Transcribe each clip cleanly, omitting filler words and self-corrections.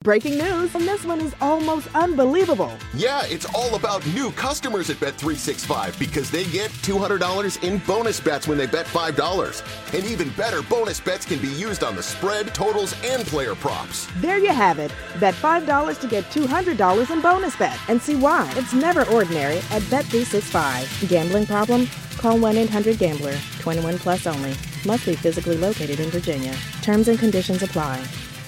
Breaking news, and this one is almost unbelievable. Yeah, it's all about new customers at Bet365 because they get $200 in bonus bets when they bet $5. And even better, bonus bets can be used on the spread, totals, and player props. There you have it. Bet $5 to get $200 in bonus bet. And see why. It's never ordinary at Bet365. Gambling problem? Call 1-800-GAMBLER. 21 plus only. Must be physically located in Virginia. Terms and conditions apply.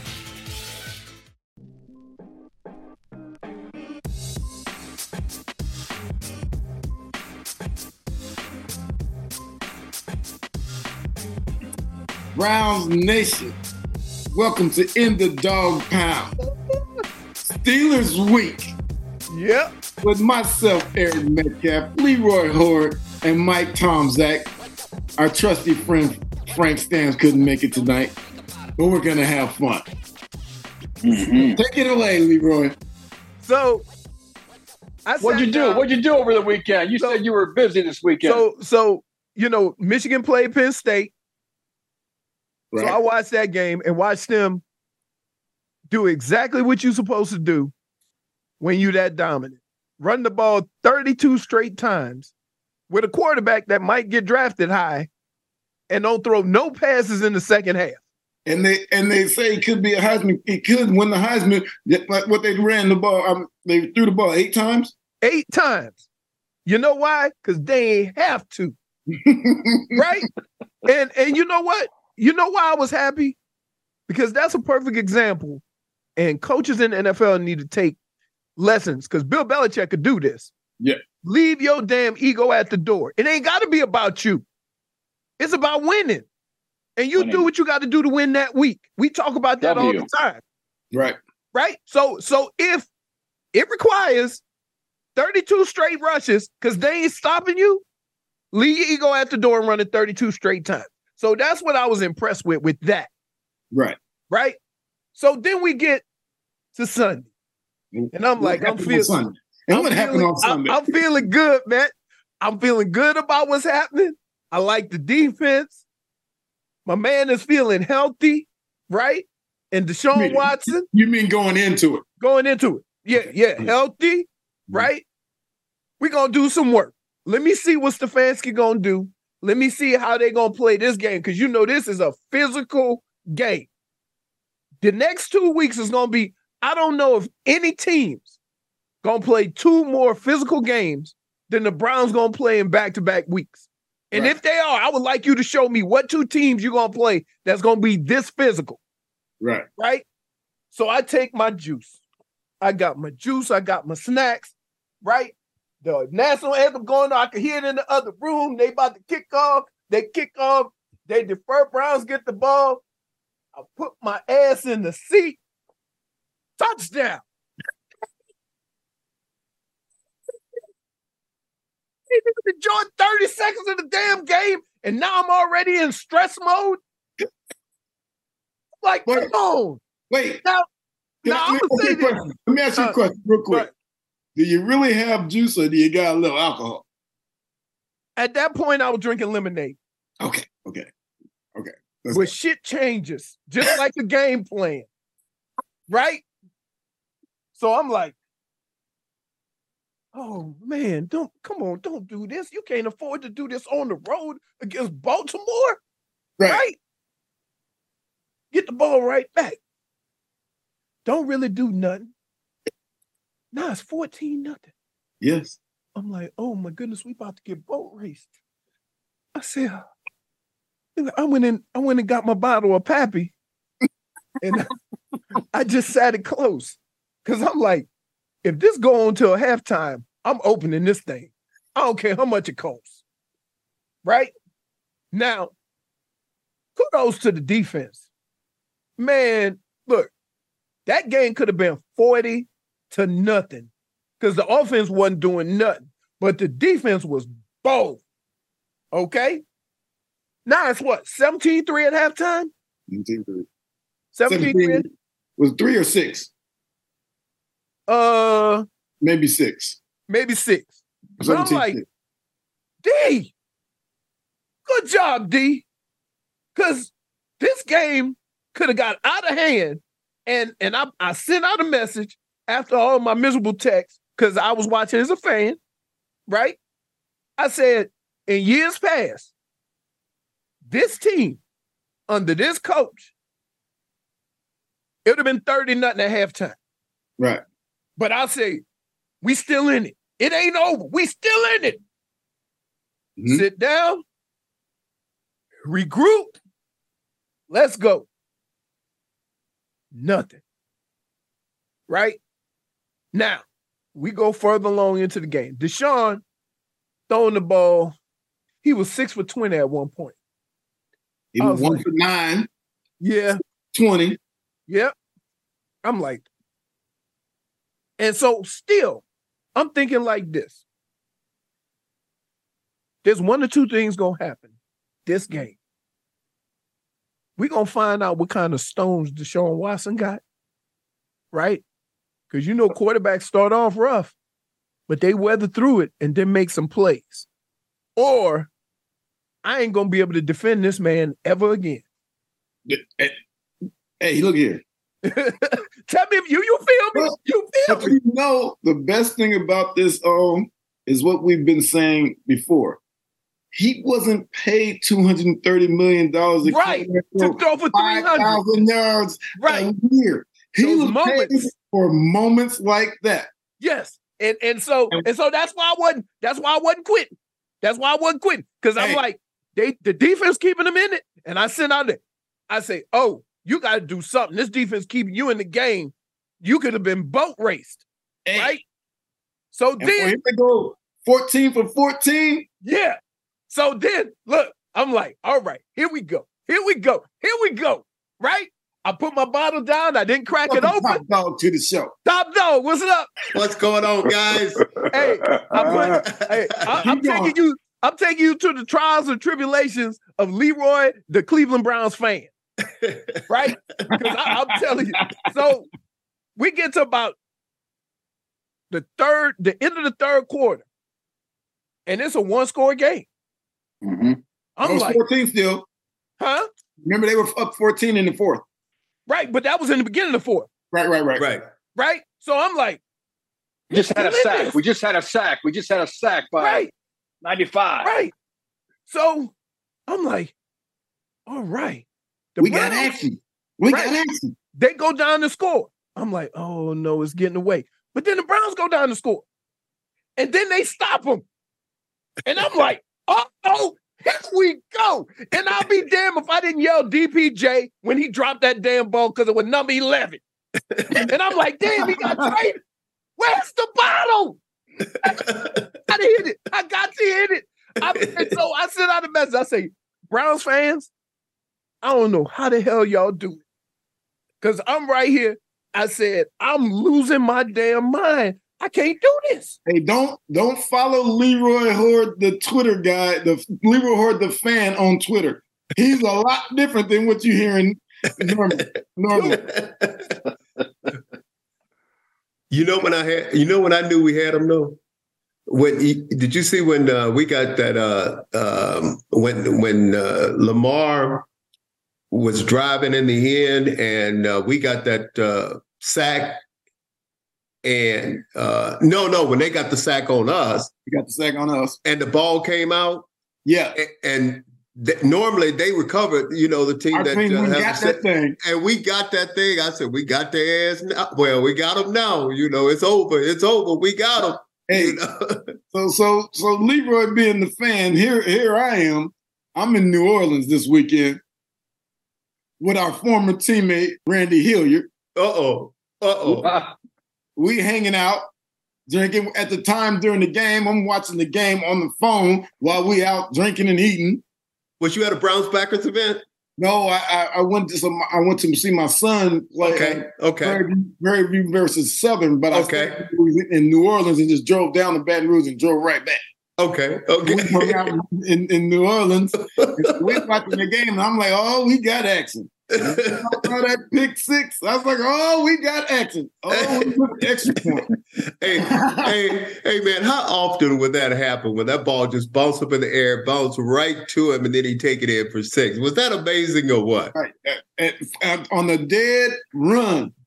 Browns Nation, welcome to In the Dog Pound. Steelers Week. Yep. With myself, Eric Metcalf, Leroy Horde, and Mike Tomczak. Our trusty friend Frank Stams couldn't make it tonight, but we're going to have fun. Mm-hmm. Take it away, Leroy. So, what'd you do? What'd you do over the weekend? You said you were busy this weekend. So Michigan played Penn State. Right. So I watched that game and watched them do exactly what you're supposed to do when you're that dominant. Run the ball 32 straight times with a quarterback that might get drafted high and don't throw no passes in the second half. And they say it could be a Heisman. It could win the Heisman. Like what they ran the ball. They threw the ball 8 times? 8 times. You know why? Because they ain't have to. Right? And you know what? You know why I was happy? Because that's a perfect example. And coaches in the NFL need to take lessons because Bill Belichick could do this. Yeah. Leave your damn ego at the door. It ain't got to be about you. It's about winning. And you do what you got to do to win that week. We talk about that all the time. Right. Right? So if it requires 32 straight rushes because they ain't stopping you, leave your ego at the door and run it 32 straight times. So that's what I was impressed with that. Right. Right? So then we get to Sunday. And I'm like, I'm feeling good, man. I'm feeling good about what's happening. I like the defense. My man is feeling healthy, right? And Deshaun Watson. You mean going into it? Going into it. Yeah, healthy, right? We're going to do some work. Let me see what Stefanski going to do. Let me see how they're going to play this game because you know this is a physical game. The next 2 weeks is going to be, I don't know if any team's going to play 2 more physical games than the Browns going to play in back-to-back weeks. And if they are, I would like you to show me what 2 teams you're going to play that's going to be this physical. Right. Right? So I take my juice. I got my juice. I got my snacks. Right? The national anthem going on. I can hear it in the other room. They about to kick off. They kick off. They defer. Browns get the ball. I put my ass in the seat. Touchdown. They enjoyed 30 seconds of the damn game, and now I'm already in stress mode. Like, come on. Wait. Now I'm going to say this. Let me ask you a question real quick. Do you really have juice or do you got a little alcohol? At that point, I was drinking lemonade. Okay. But shit changes, just like the game plan. Right? So I'm like, oh, man, don't do this. You can't afford to do this on the road against Baltimore. Right? Get the ball right back. Don't really do nothing. Nah, it's 14-0. Yes. I'm like, oh my goodness, we about to get boat raced. I said, I went and got my bottle of Pappy, and I just sat it close. Because I'm like, if this go on till halftime, I'm opening this thing. I don't care how much it costs. Right? Now, kudos to the defense. Man, look, that game could have been 40-0 because the offense wasn't doing nothing. But the defense was bold. Okay? Now it's what? 17-3 at halftime? 17-3. 17-3? Was it 3 or 6? Maybe 6. Maybe 6. So I'm like, D, good job, D. Because this game could have got out of hand And I sent out a message after all my miserable texts because I was watching as a fan, right? I said, in years past, this team under this coach, it would have been 30-0 at halftime. Right. But I'll say, we still in it. It ain't over. We still in it. Mm-hmm. Sit down, regroup, let's go. Nothing. Right? Now, we go further along into the game. Deshaun throwing the ball, he was 6 for 20 at one point. He was 1 for 9. Yeah. 20. Yep. I'm like, and so still, I'm thinking like this. There's one or two things going to happen this game. We're going to find out what kind of stones Deshaun Watson got, right? Because you know quarterbacks start off rough, but they weather through it and then make some plays. Or I ain't going to be able to defend this man ever again. Hey, look here. Tell me if you feel me. You feel me. You know, the best thing about this is what we've been saying before. He wasn't paid $230 million to throw for 5,000 yards a year. He was paid for moments like that. Yes. And so that's why I wasn't quitting. That's why I wasn't quitting. Because I'm like, the defense keeping them in it. And I sent out there. I say, oh, you got to do something. This defense keeping you in the game. You could have been boat raced. Right? So and then here they go 14 for 14. Yeah. So then, look, I'm like, all right, here we go. Right? I put my bottle down. I didn't crack it open. Top dog to the show. Top dog, what's up? What's going on, guys? I'm taking you to the trials and tribulations of Leroy, the Cleveland Browns fan. Right? Because I'm telling you. So we get to about the end of the third quarter, and it's a one-score game. Mm-hmm. I'm like 14 still. Huh? Remember, they were up 14 in the fourth. Right, but that was in the beginning of the fourth. Right. So I'm like, we just had a sack by 95. Right. So I'm like, all right. We got action. They go down to score. I'm like, oh no, it's getting away. But then the Browns go down to score. And then they stop them. And I'm like, oh, here we go. And I'll be damned if I didn't yell DPJ when he dropped that damn ball because it was number 11. And I'm like, damn, he got traded. Where's the bottle? I hit it. I got to hit it. And so I sent out a message. I say, Browns fans, I don't know how the hell y'all do it. Because I'm right here. I said, I'm losing my damn mind. I can't do this. Hey, don't follow Leroy Horde, the Twitter guy, the Leroy Horde, the fan on Twitter. He's a lot different than what you're hearing normally. When I knew we had him though? Did you see when we got that when Lamar was driving in the end and we got that sack? And when they got the sack on us. You got the sack on us. And the ball came out. Yeah. And normally they recovered, the team got that thing. And we got that thing. I said, we got their ass now. Well, we got them now. It's over. It's over. We got them. Hey, so Leroy being the fan, here I am. I'm in New Orleans this weekend with our former teammate, Randy Hilliard. Uh-oh. We hanging out, drinking. At the time during the game, I'm watching the game on the phone while we out drinking and eating. Was you at a Browns Packers event? No, I went to see my son play. Okay. Prairie View versus Southern, but I was in New Orleans and just drove down to Baton Rouge and drove right back. Okay. We hung out in New Orleans. We're watching the game, and I'm like, oh, we got action. That pick six. I was like, oh, we got action. Oh, we put the extra point. hey, man, how often would that happen when that ball just bounced up in the air, bounced right to him, and then he take it in for six? Was that amazing or what? Right. On a dead run,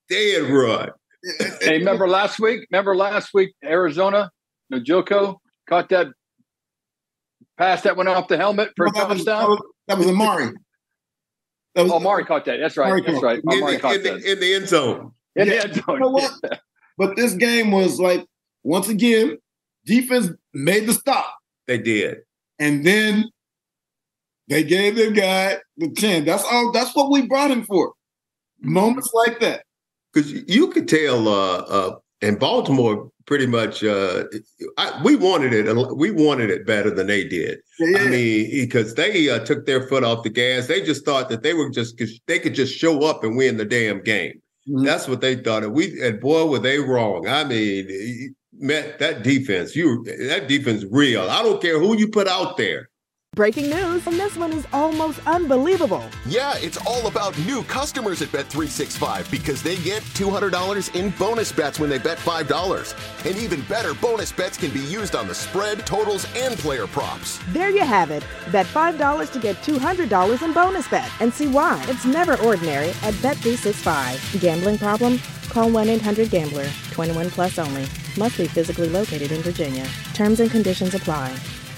dead run. Hey, remember last week, Arizona, Njoku caught that pass that went off the helmet for a touchdown? That was Amari. Amari caught that. That's right. Amari caught that. In the end zone. In the end zone. You know what? But this game was like, once again, defense made the stop. They did. And then they gave their guy the 10. That's all. That's what we brought him for. Moments like that. Because you could tell, in Baltimore, pretty much, we wanted it. We wanted it better than they did. Yeah. I mean, because they took their foot off the gas. They just thought that they could just show up and win the damn game. Mm-hmm. That's what they thought. And boy, were they wrong. I mean, that defense, that defense is real. I don't care who you put out there. Breaking news, and this one is almost unbelievable. Yeah, it's all about new customers at Bet365 because they get $200 in bonus bets when they bet $5. And even better, bonus bets can be used on the spread, totals, and player props. There you have it. Bet $5 to get $200 in bonus bets. And see why. It's never ordinary at Bet365. Gambling problem? Call 1-800-GAMBLER. 21 plus only. Must be physically located in Virginia. Terms and conditions apply.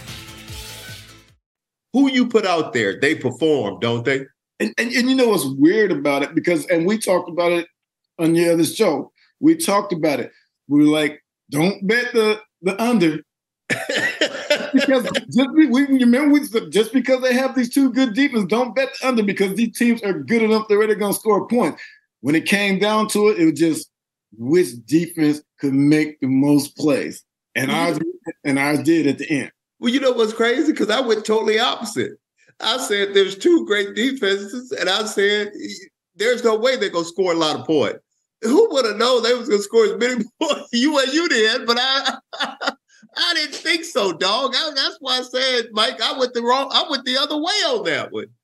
Who you put out there, they perform, don't they? And you know what's weird about it? Because, and we talked about it on the other show. We talked about it. We were like, don't bet the under. Because just because they have these two good defenses, don't bet the under because these teams are good enough, they're already going to score points. When it came down to it, it was just which defense could make the most plays. And ours did at the end. Well, you know what's crazy? Because I went totally opposite. I said there's two great defenses, and I said there's no way they're going to score a lot of points. Who would have known they was going to score as many points? You did, but I didn't think so, dog. That's why I said, Mike, I went the other way on that one.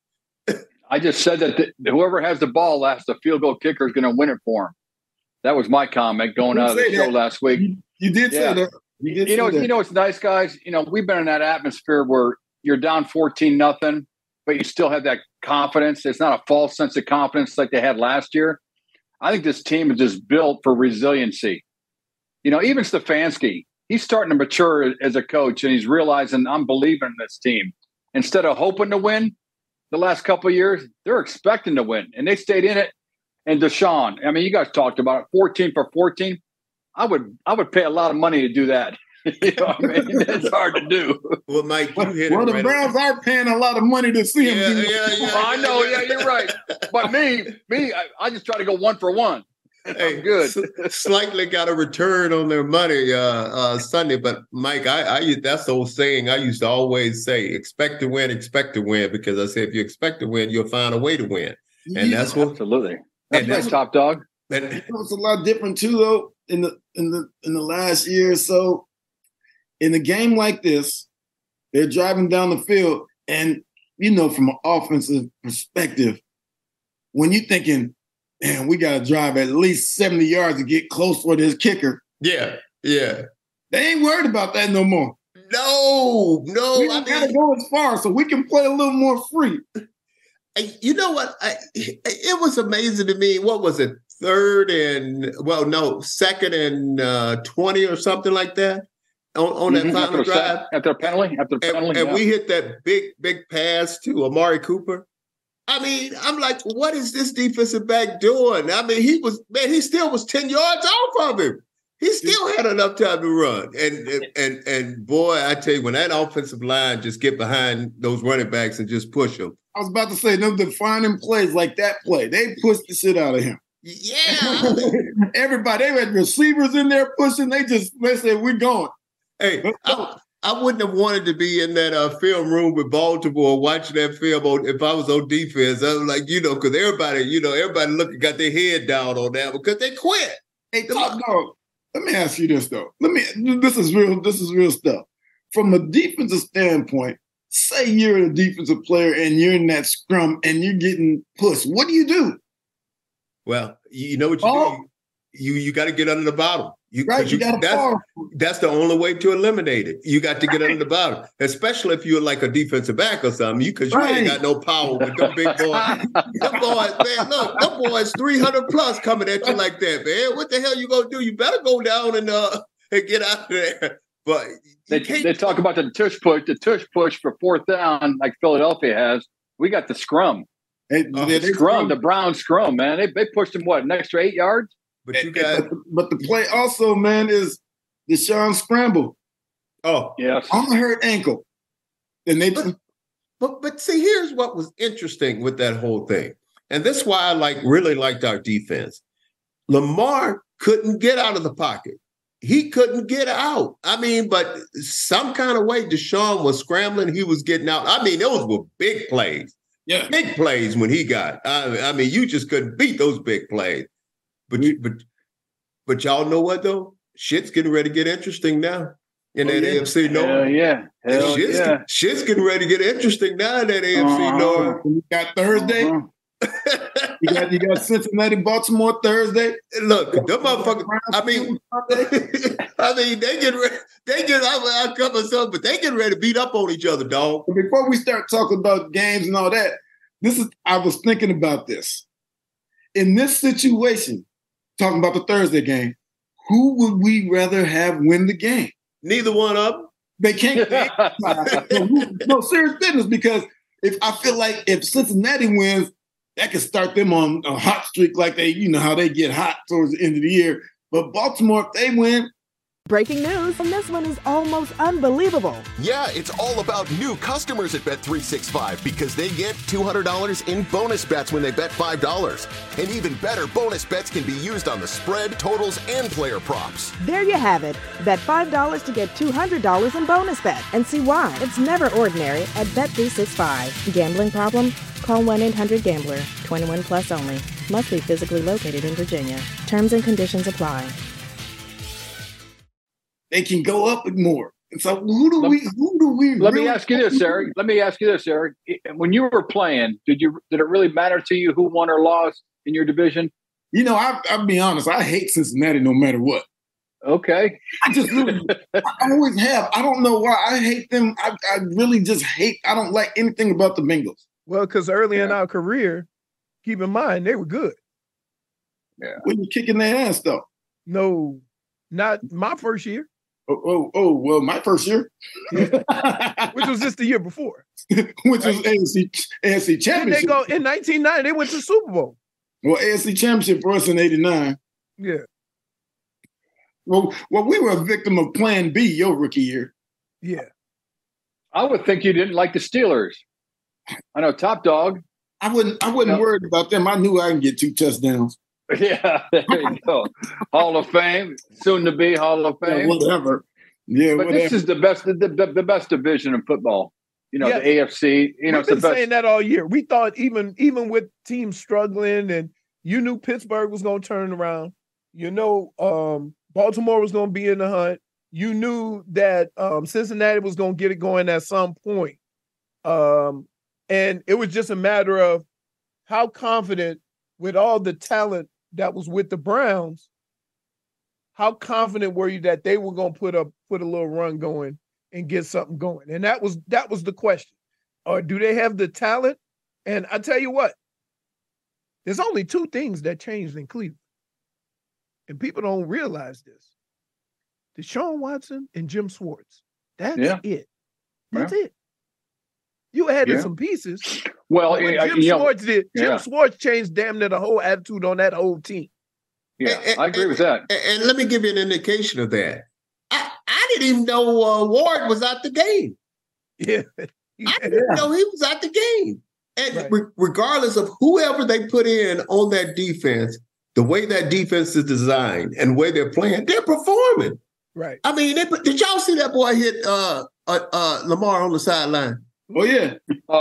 I just said that whoever has the ball last, the field goal kicker is going to win it for him. That was my comment going out of the show last week. You did say that. You know, it's nice, guys. You know, we've been in that atmosphere where you're down 14-0, but you still have that confidence. It's not a false sense of confidence like they had last year. I think this team is just built for resiliency. You know, even Stefanski, he's starting to mature as a coach, and he's realizing I'm believing in this team. Instead of hoping to win the last couple of years, they're expecting to win, and they stayed in it. And Deshaun, I mean, you guys talked about it, 14 for 14. I would pay a lot of money to do that. You know what I mean? It's hard to do. Well, Mike, you hit it right. Well, the Browns are paying a lot of money to see him. Yeah. I know. Yeah, you're right. But me, I just try to go one for one. Hey, I'm good. Slightly got a return on their money Sunday. But Mike, I that's the old saying I used to always say: expect to win, because I said if you expect to win, you'll find a way to win, and that's what absolutely. That's top dog. And it's a lot different too, though. In the last year or so, in a game like this, they're driving down the field, and you know, from an offensive perspective, when you're thinking, man, we got to drive at least 70 yards to get close for this kicker. Yeah. They ain't worried about that no more. No. We gotta go as far so we can play a little more free. You know what? It was amazing to me. What was it? Second and 20 or something like that on that final drive. After a penalty. And we hit that big pass to Amari Cooper. I mean, I'm like, what is this defensive back doing? I mean, he still was 10 yards off of him. He still had enough time to run. And boy, I tell you, when that offensive line just get behind those running backs and just push them. I was about to say, them defining plays like that play, they pushed the shit out of him. Yeah. Everybody, they had receivers in there pushing. They said, we're going. Hey, I wouldn't have wanted to be in that film room with Baltimore watching that film if I was on defense. I was like, because everybody looking, got their head down on that because they quit. Hey, Top Dog, let me ask you this, though. This is real stuff. From a defensive standpoint, say you're a defensive player and you're in that scrum and you're getting pushed. What do you do? Well, you know what you do? you got to get under the bottom. Right, you got to That's the only way to eliminate it. You got to get under the bottom, especially if you're like a defensive back or something. Because you ain't got no power with them big boys. Them boys, man, look, them boys 300 plus coming at you like that, man. What the hell you gonna do? You better go down and get out of there. But they talk about the tush push for fourth down, like Philadelphia has. We got the scrum. The Brown scrum, man. They pushed him an extra 8 yards. But you got, but the play also, man, is Deshaun scramble. Oh, yes, on a hurt ankle, and they. But see, here's what was interesting with that whole thing, and this is why I really liked our defense. Lamar couldn't get out of the pocket. He couldn't get out. I mean, but some kind of way, Deshaun was scrambling. He was getting out. I mean, those were big plays. Yeah, big plays when he got. I mean, you just couldn't beat those big plays. But y'all know what though? Shit's getting ready to get interesting now in that AFC North. Shit's getting ready to get interesting now in that AFC North. You got Thursday. You got Cincinnati, Baltimore Thursday. Look, them motherfuckers. I mean, they get ready. I'll cover some, but they get ready to beat up on each other, dog. Before we start talking about games and all that, I was thinking about this. In this situation, talking about the Thursday game, who would we rather have win the game? Neither one of them. They can't. No, serious business, because I feel like if Cincinnati wins, that could start them on a hot streak like how they get hot towards the end of the year. But Baltimore, if they win. Breaking news, and this one is almost unbelievable. Yeah, it's all about new customers at Bet365 because they get $200 in bonus bets when they bet $5. And even better, bonus bets can be used on the spread, totals, and player props. There you have it. Bet $5 to get $200 in bonus bets and see why. It's never ordinary at Bet365. Gambling problem? Call 1-800-GAMBLER. 21 plus only. Must be physically located in Virginia. Terms and conditions apply. They can go up more. And so who do we Let me ask you this, Eric. When you were playing, did it really matter to you who won or lost in your division? I'll be honest, I hate Cincinnati no matter what. Okay. I just really, I always have. I don't know why. I hate them. I really just I don't like anything about the Bengals. Well, because early in our career, keep in mind, they were good. Yeah. When you kicking their ass, though? No, not my first year. Well, my first year. Which was just the year before. Which was AFC Championship. Then they go in 1990, they went to Super Bowl. Well, AFC Championship for us in 89. Yeah. Well, we were a victim of Plan B your rookie year. Yeah. I would think you didn't like the Steelers. I know, top dog. I wasn't worried about them. I knew I can get 2 touchdowns. Yeah, there you go. Hall of Fame, soon to be Hall of Fame. Whatever. This is the best division in football. The AFC. We've been saying that all year. We thought even with teams struggling, and you knew Pittsburgh was going to turn around. Baltimore was going to be in the hunt. You knew that Cincinnati was going to get it going at some point. And it was just a matter of how confident, with all the talent that was with the Browns, how confident were you that they were going to put a little run going and get something going? And that was the question. Or do they have the talent? And I tell you what, there's only 2 things that changed in Cleveland. And people don't realize this. Deshaun Watson and Jim Schwartz. That's it. That's it. You added some pieces. Well, Jim Schwartz did. Jim Schwartz changed damn near the whole attitude on that whole team. Yeah, I agree with that. And let me give you an indication of that. I didn't even know Ward was out the game. Yeah. I didn't know he was out the game. And regardless of whoever they put in on that defense, the way that defense is designed and the way they're playing, they're performing. Right. I mean, did y'all see that boy hit Lamar on the sideline? Oh, yeah.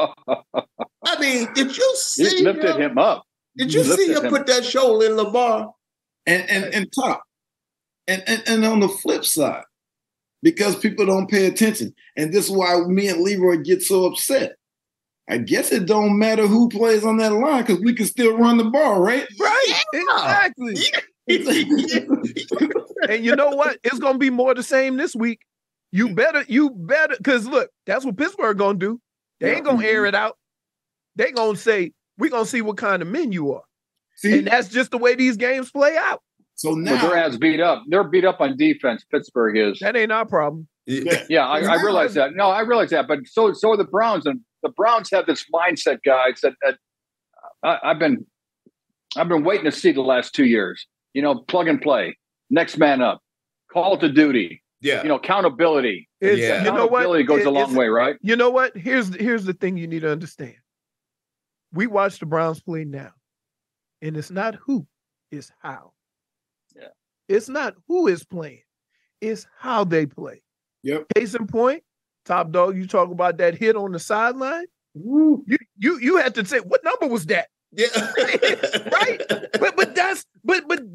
I mean, did you see he lifted him up? Did you see him put that shoulder in Lamar? And top. And on the flip side, because people don't pay attention, and this is why me and Leroy get so upset. I guess it don't matter who plays on that line because we can still run the ball, right? Right. Yeah. Exactly. And you know what? It's gonna be more the same this week. You better, because look, that's what Pittsburgh gonna do. They ain't gonna air it out. They gonna say, we're gonna see what kind of men you are. See? And that's just the way these games play out. So now their ass beat up. They're beat up on defense. Pittsburgh is. That ain't our problem. Yeah, I realize that. No, I realize that. But so are the Browns, and the Browns have this mindset, guys, that I've been waiting to see the last 2 years. You know, plug and play, next man up, call to duty. Yeah, you know, accountability. You know what? Accountability goes a long way, right? You know what? Here's the thing you need to understand. We watch the Browns play now, and it's not who, it's how. Yeah, it's not who is playing, it's how they play. Yep. Case in point, Top Dog, you talk about that hit on the sideline. Woo. You had to say, what number was that? Yeah. Right? But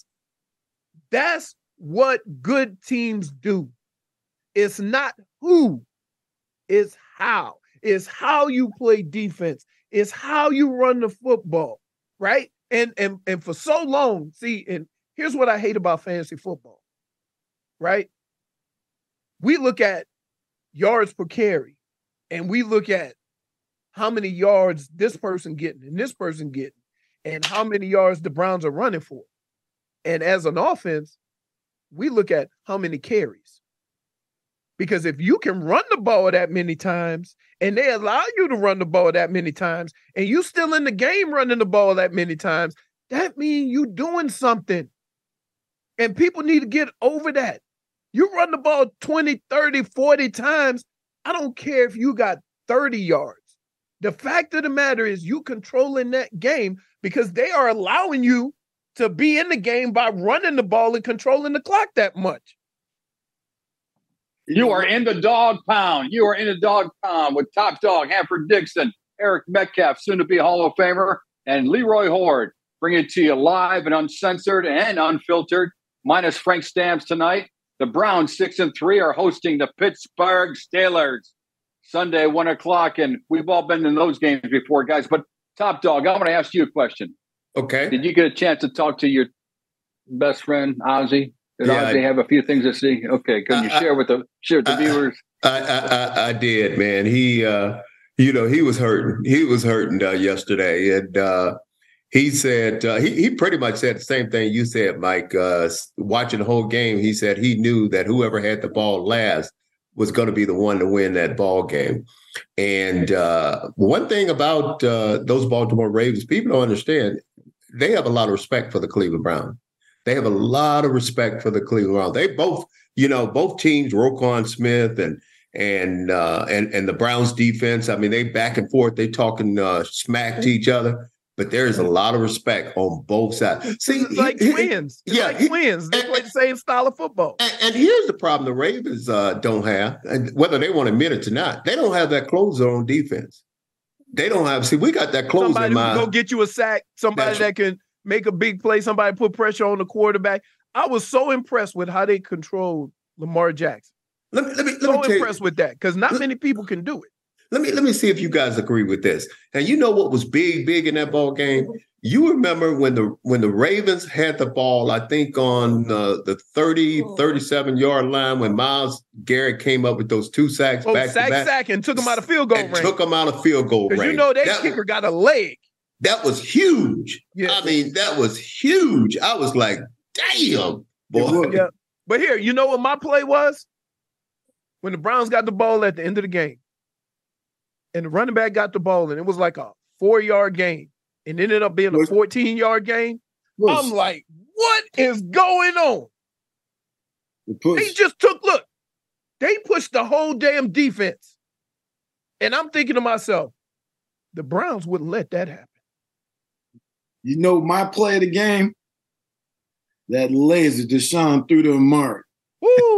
that's what good teams do. It's not who, it's how. It's how you play defense. It's how you run the football, right? And for so long, see, and here's what I hate about fantasy football, right? We look at yards per carry, and we look at how many yards this person getting and this person getting, and how many yards the Browns are running for. And as an offense, we look at how many carries. Because if you can run the ball that many times, and they allow you to run the ball that many times, and you still in the game running the ball that many times, that means you doing something. And people need to get over that. You run the ball 20, 30, 40 times, I don't care if you got 30 yards. The fact of the matter is you controlling that game because they are allowing you to be in the game by running the ball and controlling the clock that much. You are in the dog pound. You are in the dog pound with Top Dog, Hanford Dixon, Eric Metcalf, soon to be a Hall of Famer, and Leroy Horde, bringing it to you live and uncensored and unfiltered, minus Frank Stamps tonight. The Browns 6-3 are hosting the Pittsburgh Steelers Sunday, 1:00. And we've all been in those games before, guys. But Top Dog, I want to ask you a question. Okay. Did you get a chance to talk to your best friend, Ozzy? Did Ozzy have a few things to see? Okay. Can you share with the viewers? I did, man. He, he was hurting. He was hurting yesterday. And he said, he pretty much said the same thing you said, Mike. Watching the whole game, he said he knew that whoever had the ball last was going to be the one to win that ball game. And one thing about those Baltimore Ravens, people don't understand, they have a lot of respect for the Cleveland Browns. They have a lot of respect for the Cleveland Browns. They both, both teams, Roquan Smith and the Browns defense. I mean, they back and forth. They talking smack to each other. But there is a lot of respect on both sides. See, it's like twins. It's like twins. They play the same style of football. And here's the problem the Ravens don't have, and whether they want to admit it or not, they don't have that closer on defense. They don't have. See, we got that closer. Somebody who can go get you a sack. Somebody that can make a big play. Somebody put pressure on the quarterback. I was so impressed with how they controlled Lamar Jackson. Let me impressed with that because not many people can do it. Let me see if you guys agree with this. And you know what was big in that ball game? You remember when the Ravens had the ball, I think on the 37-yard line when Myles Garrett came up with those 2 sacks back to back. Sack, and took him out of field goal range. Took him out of field goal range. You know that kicker got a leg. That was huge. Yeah. I mean, that was huge. I was like, damn, boy. Yeah. But here, you know what my play was? When the Browns got the ball at the end of the game. And the running back got the ball, and it was like a 4-yard game. And it ended up being a 14-yard game. I'm like, what is going on? They just they pushed the whole damn defense. And I'm thinking to myself, the Browns wouldn't let that happen. You know my play of the game? That laser Deshaun threw to Amari. Woo!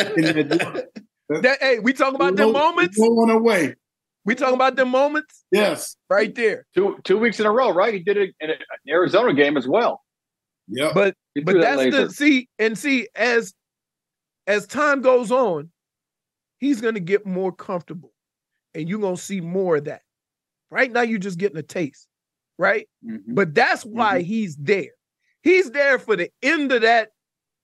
Hey, we talking about them moments? Going away. We talking about them moments? Yes. Right there. 2 weeks in a row, right? He did it in an Arizona game as well. Yeah. But that's see, as time goes on, he's going to get more comfortable. And you're going to see more of that. Right now, you're just getting a taste. Right? Mm-hmm. But that's why he's there. He's there for the end of that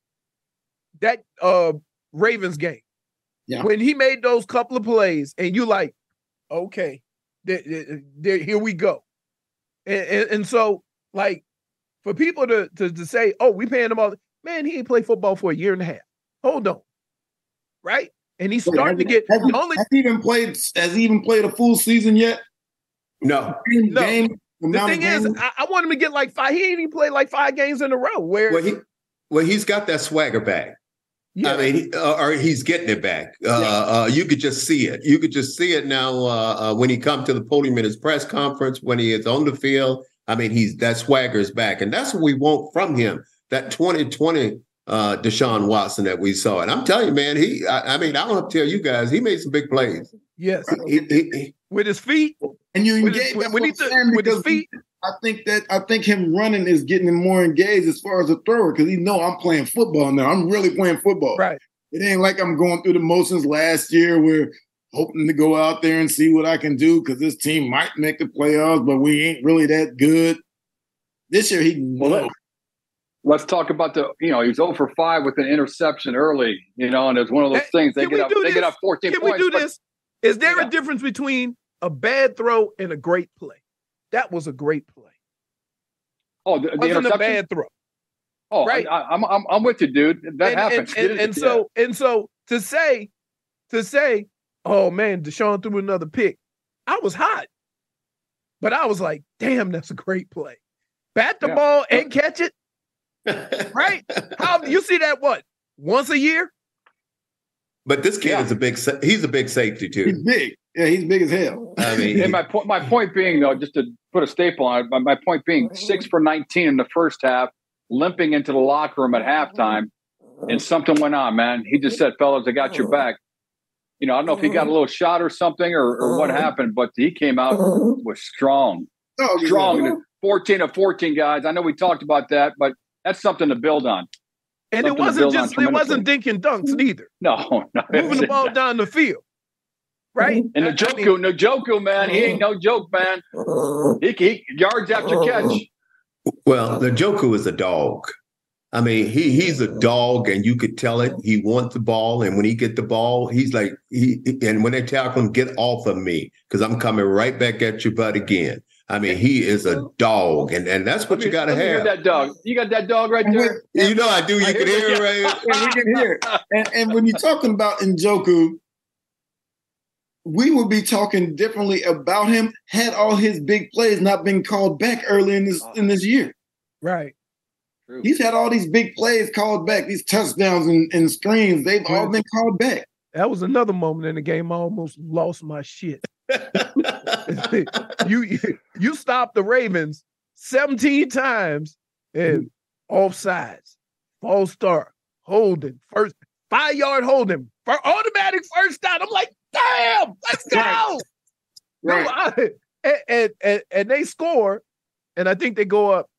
Ravens game. Yeah. When he made those couple of plays, and you like, okay, here we go. And so, like, for people to say, oh, we paying him all, man, he ain't played football for a year and a half. Hold on. Right? And he's starting to get has he even played a full season yet? No. The thing is, I want him to get like 5. He ain't even played like 5 games in a row. Well, he's got that swagger back. Yeah. I mean, or he's getting it back. You could just see it. You could just see it now when he come to the podium in his press conference, when he is on the field. I mean, that swagger's back, and that's what we want from him. That 2020 Deshaun Watson that we saw, and I'm telling you, man, I don't have to tell you guys, he made some big plays. Yes, with his feet, and you engage with his feet. I think him running is getting him more engaged as far as a thrower because he know I'm playing football now. I'm really playing football. Right. It ain't like I'm going through the motions last year. We're hoping to go out there and see what I can do because this team might make the playoffs, but we ain't really that good. This year, let's talk about he was 0 for 5 with an interception early, and it's one of those things. They get up 14 Can points. We do this? Is there a difference between a bad throw and a great play? That was a great play. Oh, the wasn't interception? a bad throw. Oh, right. I'm with you, dude. That happens. And so to say, oh man, Deshaun threw another pick. I was hot, but I was like, damn, that's a great play. Bat the ball and catch it. Right? How you see that? What, once a year? But this kid is he's a big safety too. He's big. Yeah, he's big as hell. I mean, and my point being, though, just to put a staple on it, my point being 6 for 19 in the first half, limping into the locker room at halftime, and something went on, man. He just said, fellas, I got your back. I don't know if he got a little shot or something or what happened, but he came out was strong. Strong. 14 of 14 guys. I know we talked about that, but that's something to build on. And it wasn't dink and dunks either. No. Moving the ball down the field. Right? And Njoku, man, he ain't no joke, man. He yards after catch. Well, Njoku is a dog. I mean, he's a dog, and you could tell it. He wants the ball, and when he get the ball, he's like, and when they tackle him, get off of me, because I'm coming right back at you, butt again. I mean, he is a dog, and that's what you got to have. Hear that dog. You got that dog right there. You know I do. You can hear it right. Yeah, we can hear it. And when you're talking about Njoku, we would be talking differently about him had all his big plays not been called back early in this year. Right. True. He's had all these big plays called back, these touchdowns and screens. They've all been called back. That was another moment in the game I almost lost my shit. You stopped the Ravens 17 times and offsides, false start, holding, first 5-yard holding, for automatic first down. I'm like, damn, let's go. Right. And they score, and I think they go up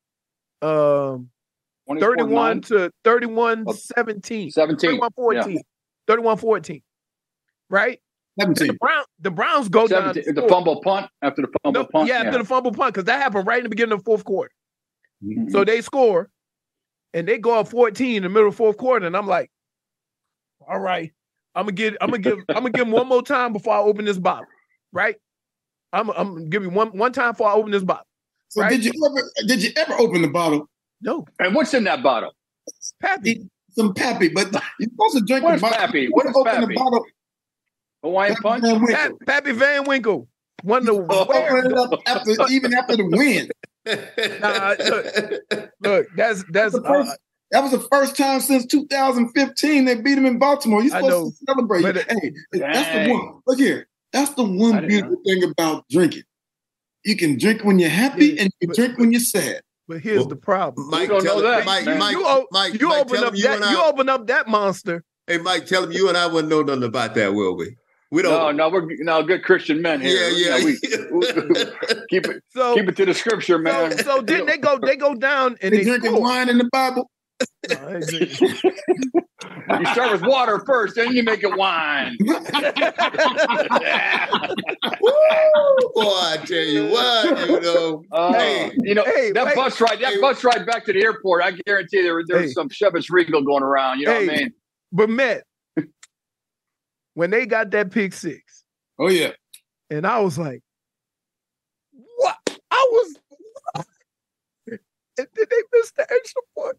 31 to 31-17. 31-14. 31-14. Right? 17. The Browns go 17, down. The fumble punt after the fumble punt. Yeah, after the fumble punt, because that happened right in the beginning of the fourth quarter. Mm-hmm. So they score, and they go up 14 in the middle of the fourth quarter, and I'm like, all right, I'm gonna give him one more time before I open this bottle. Right? I'm gonna give you one time before I open this bottle. So right? did you ever open the bottle? No. And what's in that bottle? Pappy. Some Pappy, but you're supposed to drink What the is bottle. Pappy? What is open Pappy? the bottle. Hawaiian punch? Pappy Van Winkle. One of the Open it up even after the win. Look, that's that was the first time since 2015 they beat him in Baltimore. You're supposed to celebrate. Hey, that's the one. Look here. That's the one beautiful thing about drinking. You can drink when you're happy and you can drink when you're sad. But here's the problem. Mike, don't know that. You open up that monster. Hey, Mike, tell him you and I wouldn't know nothing about that, will we? We don't. No, we're good Christian men here. Yeah. We keep it to the scripture, man. So then they go down and they drinking wine in the Bible. You start with water first, then you make it wine. Boy, I tell you what, bus ride back to the airport, I guarantee there's some Chevys Regal going around. You know what I mean? But Matt, when they got that pick six, oh yeah, and I was like, what? And then they missed the extra point.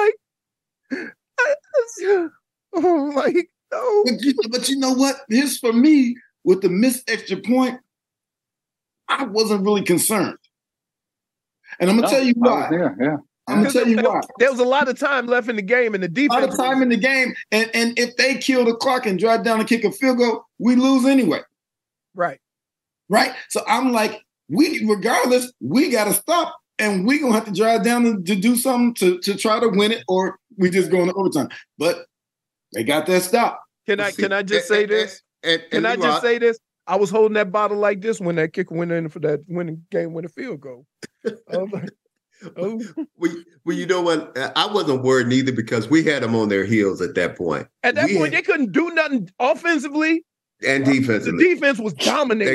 I'm like, no. But you know what? Here's for me with the missed extra point. I wasn't really concerned, and I'm gonna tell you why. I'm gonna tell you why. There was a lot of time left in the game, and the defense. A lot of time in the game, and if they kill the clock and drive down and kick a field goal, we lose anyway. Right. So I'm like, regardless, we got to stop, and we're gonna have to drive down to do something to try to win it, or we just go into overtime. But they got that stop. Can I just say this? Can I just say this? I was holding that bottle like this when that kicker went in for that game-winning field goal. I was like, well, you know what? I wasn't worried neither because we had them on their heels at that point. At that point, they couldn't do nothing offensively and defensively. The defense was dominating.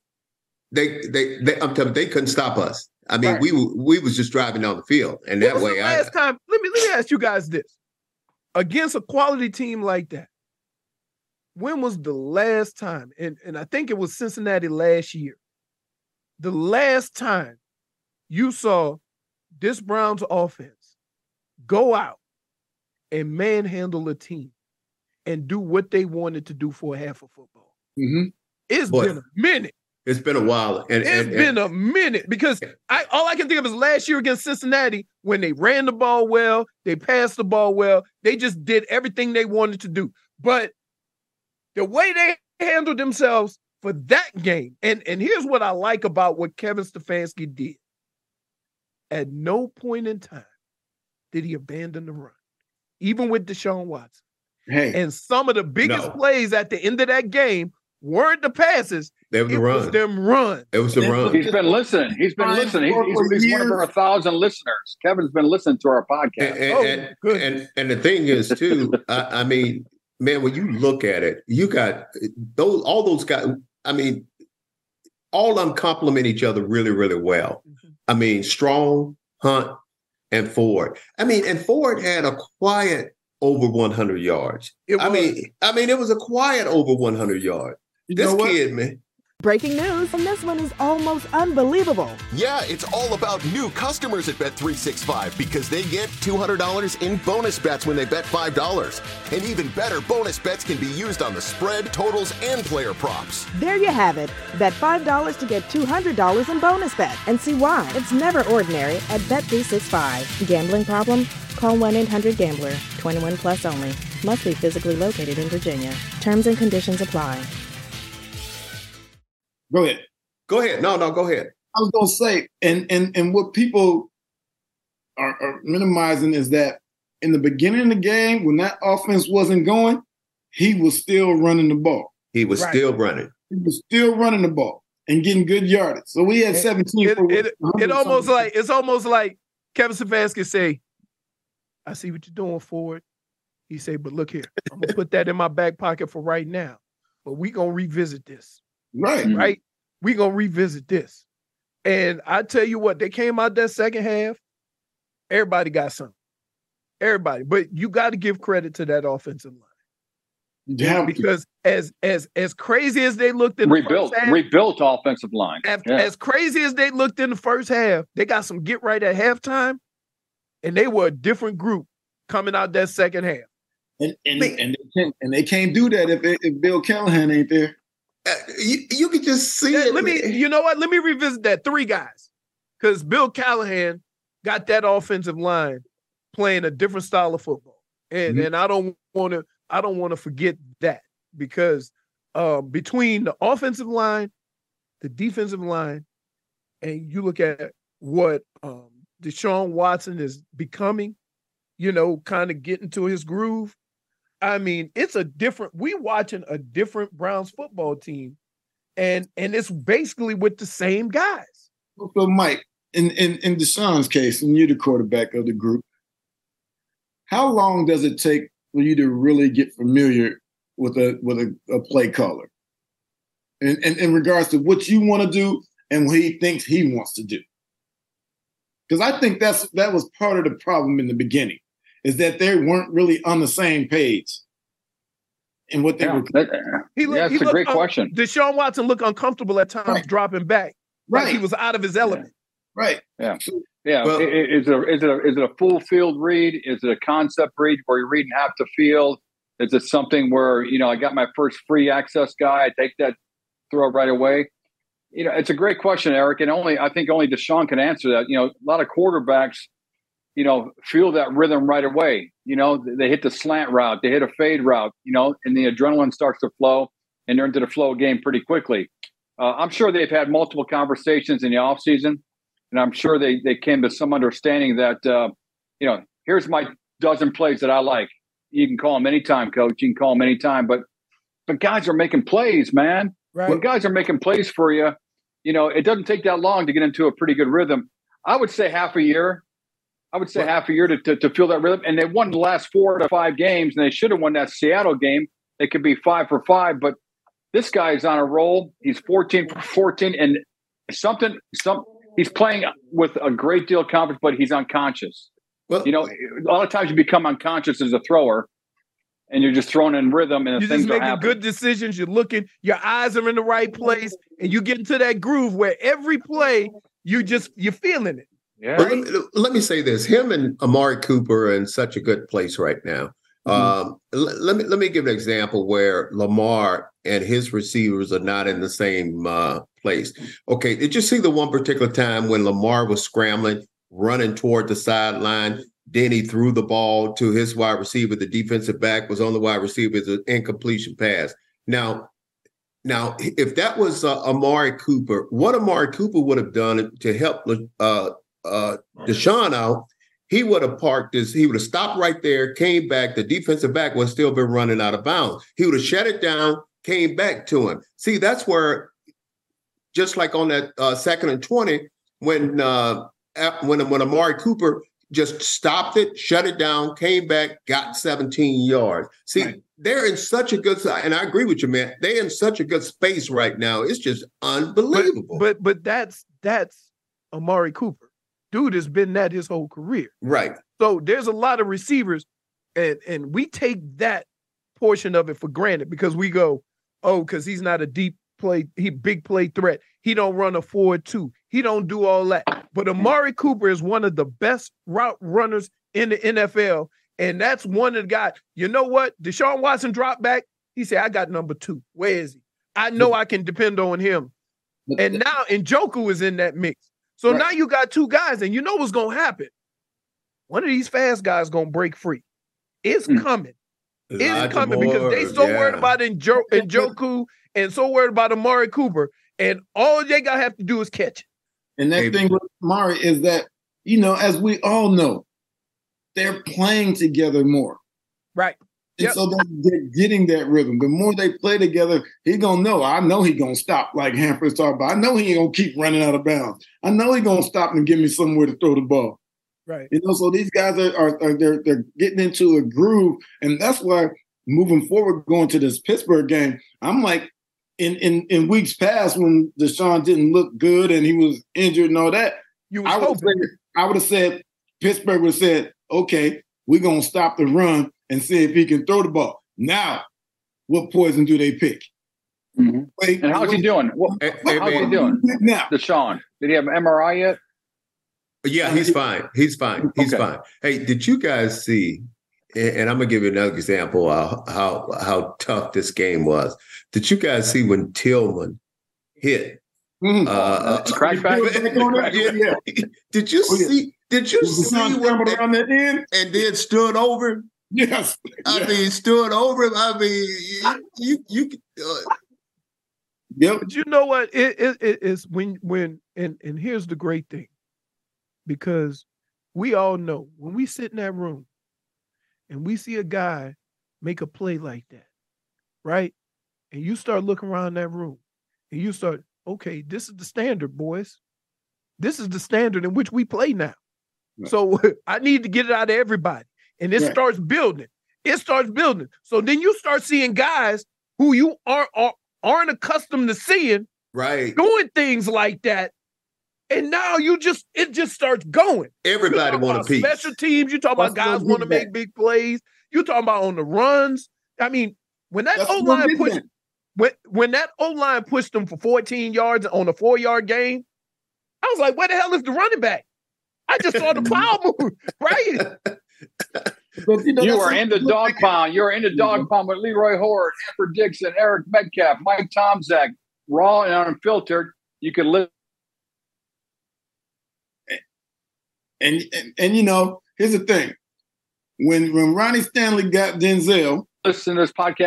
I'm telling you, they couldn't stop us. I mean, we was just driving down the field, and that way. Last time, let me ask you guys this: against a quality team like that, when was the last time? And I think it was Cincinnati last year. The last time you saw this Browns offense go out and manhandle a team and do what they wanted to do for half of football. Mm-hmm. It's been a minute. It's been a while. It's been a minute because all I can think of is last year against Cincinnati when they ran the ball well, they passed the ball well, they just did everything they wanted to do. But the way they handled themselves for that game, and here's what I like about what Kevin Stefanski did. At no point in time did he abandon the run, even with Deshaun Watson. And some of the biggest plays at the end of that game weren't the passes. They were the run. It was them run. It was the run. He's been listening. He's one of our 1,000 listeners. Kevin's been listening to our podcast. And the thing is, too, I mean, man, when you look at it, you got all those guys. I mean, all of them complement each other really, really well. Mm-hmm. I mean, Strong, Hunt, and Ford. I mean, and Ford had a quiet over 100 yards. I mean, it was a quiet over 100 yards. This kid, man. Breaking news, and this one is almost unbelievable. Yeah, it's all about new customers at Bet365 because they get $200 in bonus bets when they bet $5. And even better, bonus bets can be used on the spread, totals, and player props. There you have it. Bet $5 to get $200 in bonus bets and see why. It's never ordinary at Bet365. Gambling problem? Call 1-800-GAMBLER. 21 plus only. Must be physically located in Virginia. Terms and conditions apply. Go ahead. Go ahead. No, go ahead. I was going to say, and what people are minimizing is that in the beginning of the game, when that offense wasn't going, he was still running the ball. He was still running. He was still running the ball and getting good yardage. So we had 17. It's almost like Kevin Stefanski say, I see what you're doing, Ford. He say, but look here, I'm going to put that in my back pocket for right now, but we going to revisit this. Right. We're going to revisit this. And I tell you what, they came out that second half. Everybody got something. Everybody. But you got to give credit to that offensive line. Yeah. Because as crazy as they looked in the first half. Rebuilt offensive line. As crazy as they looked in the first half, they got some get right at halftime. And they were a different group coming out that second half. And they can't do that if Bill Callahan ain't there. You could just see it. You know what? Let me revisit that. 3 guys. Because Bill Callahan got that offensive line playing a different style of football. And I don't want to forget that because between the offensive line, the defensive line, and you look at what Deshaun Watson is becoming, kind of getting to his groove. I mean, we watching a different Browns football team, and it's basically with the same guys. So, Mike, in Deshaun's case, and you're the quarterback of the group, how long does it take for you to really get familiar with a play caller. And in regards to what you want to do and what he thinks he wants to do. Because I think that was part of the problem in the beginning, is that they weren't really on the same page in what they were. That's a great question. Deshaun Watson looked uncomfortable at times, dropping back. Like he was out of his element. Right. Yeah. Yeah. Well, is it a full field read? Is it a concept read where you're reading half the field? Is it something where, I got my first free access guy, I take that throw right away? It's a great question, Eric, and I think only Deshaun can answer that. A lot of quarterbacks, feel that rhythm right away. They hit the slant route, they hit a fade route, and the adrenaline starts to flow, and they're into the flow game pretty quickly. I'm sure they've had multiple conversations in the offseason, and I'm sure they came to some understanding that, here's my dozen plays that I like. You can call them anytime, coach. You can call them anytime, but guys are making plays, man. Right. When guys are making plays for you, it doesn't take that long to get into a pretty good rhythm. I would say half a year. Half a year to feel that rhythm. And they won the last 4 to 5 games, and they should have won that Seattle game. They could be 5 for 5, but this guy is on a roll. He's 14 for 14, and he's playing with a great deal of confidence, but he's unconscious. Well, a lot of times you become unconscious as a thrower, and you're just throwing in rhythm, and you're just making good decisions. You're looking, your eyes are in the right place, and you get into that groove where every play you're feeling it. Yeah. Right? Let me say this: him and Amari Cooper are in such a good place right now. Let me give an example where Lamar and his receivers are not in the same place. Okay, did you see the one particular time when Lamar was scrambling, running toward the sideline? Then he threw the ball to his wide receiver. The defensive back was on the wide receiver. It's an incompletion pass. Now, if that was Amari Cooper, what Amari Cooper would have done to help Deshaun out, he would have parked this. He would have stopped right there, came back. The defensive back would still been running out of bounds. He would have shut it down, came back to him. See, that's where, just like on that 2nd and 20, when Amari Cooper just stopped it, shut it down, came back, got 17 yards. See, they're in such a good, and I agree with you, man. They're in such a good space right now. It's just unbelievable. But that's Amari Cooper. Dude has been that his whole career. Right. So there's a lot of receivers, and we take that portion of it for granted because we go, because he's not a deep play, big play threat. He don't run a 4-2. He don't do all that. But Amari Cooper is one of the best route runners in the NFL. And that's one of the guys. You know what? Deshaun Watson dropped back. He said, I got number 2. Where is he? I know I can depend on him. And now Njoku is in that mix. So now you got 2 guys, and you know what's going to happen. One of these fast guys going to break free. It's coming. It's coming because they so worried about Njoku and so worried about Amari Cooper. And all they got to have to do is catch it. And that thing with Amari is that, as we all know, they're playing together more. Right. And so they're getting that rhythm. The more they play together, he's going to know. I know he's going to stop like Hanford's talking about. I know he ain't going to keep running out of bounds. I know he's going to stop and give me somewhere to throw the ball. Right. So these guys they're getting into a groove. And that's why moving forward, going to this Pittsburgh game, I'm like, in weeks past when Deshaun didn't look good and he was injured and all that, I would have said, Pittsburgh would have said, okay, we're going to stop the run and see if he can throw the ball. Now, what poison do they pick? Mm-hmm. And how's he doing? How's he doing now? Deshaun, did he have an MRI yet? Yeah, he's fine. He's fine. He's fine. Hey, did you guys see, and I'm going to give you another example of how tough this game was. Did you guys see when Tillman hit? Crackback? Yeah. Did you see? Did you see what around that end? And then stood over? Yes. I mean, stood over him. I mean, you. Yep. But you know what? It is when and here's the great thing, because we all know when we sit in that room and we see a guy make a play like that, right? And you start looking around that room and you start, okay, this is the standard, boys. This is the standard in which we play now. Right. So I need to get it out of everybody. And it starts building. it starts building. So then you start seeing guys who you aren't accustomed to seeing right doing things like that. And now it just starts going. Everybody want a piece. Special teams. You talk about guys want to make big plays. You talking about on the runs. I mean, when that O-line pushed, when that O-line pushed them for 14 yards on a 4-yard gain, I was like, where the hell is the running back? I just saw the plow move, right? But, you are in the dog pound. You're in the dog pound with Leroy Hort, Amber Dixon, Eric Metcalf, Mike Tomczak, raw and unfiltered. You can live. And here's the thing. When Ronnie Stanley got Denzel, listen to this podcast.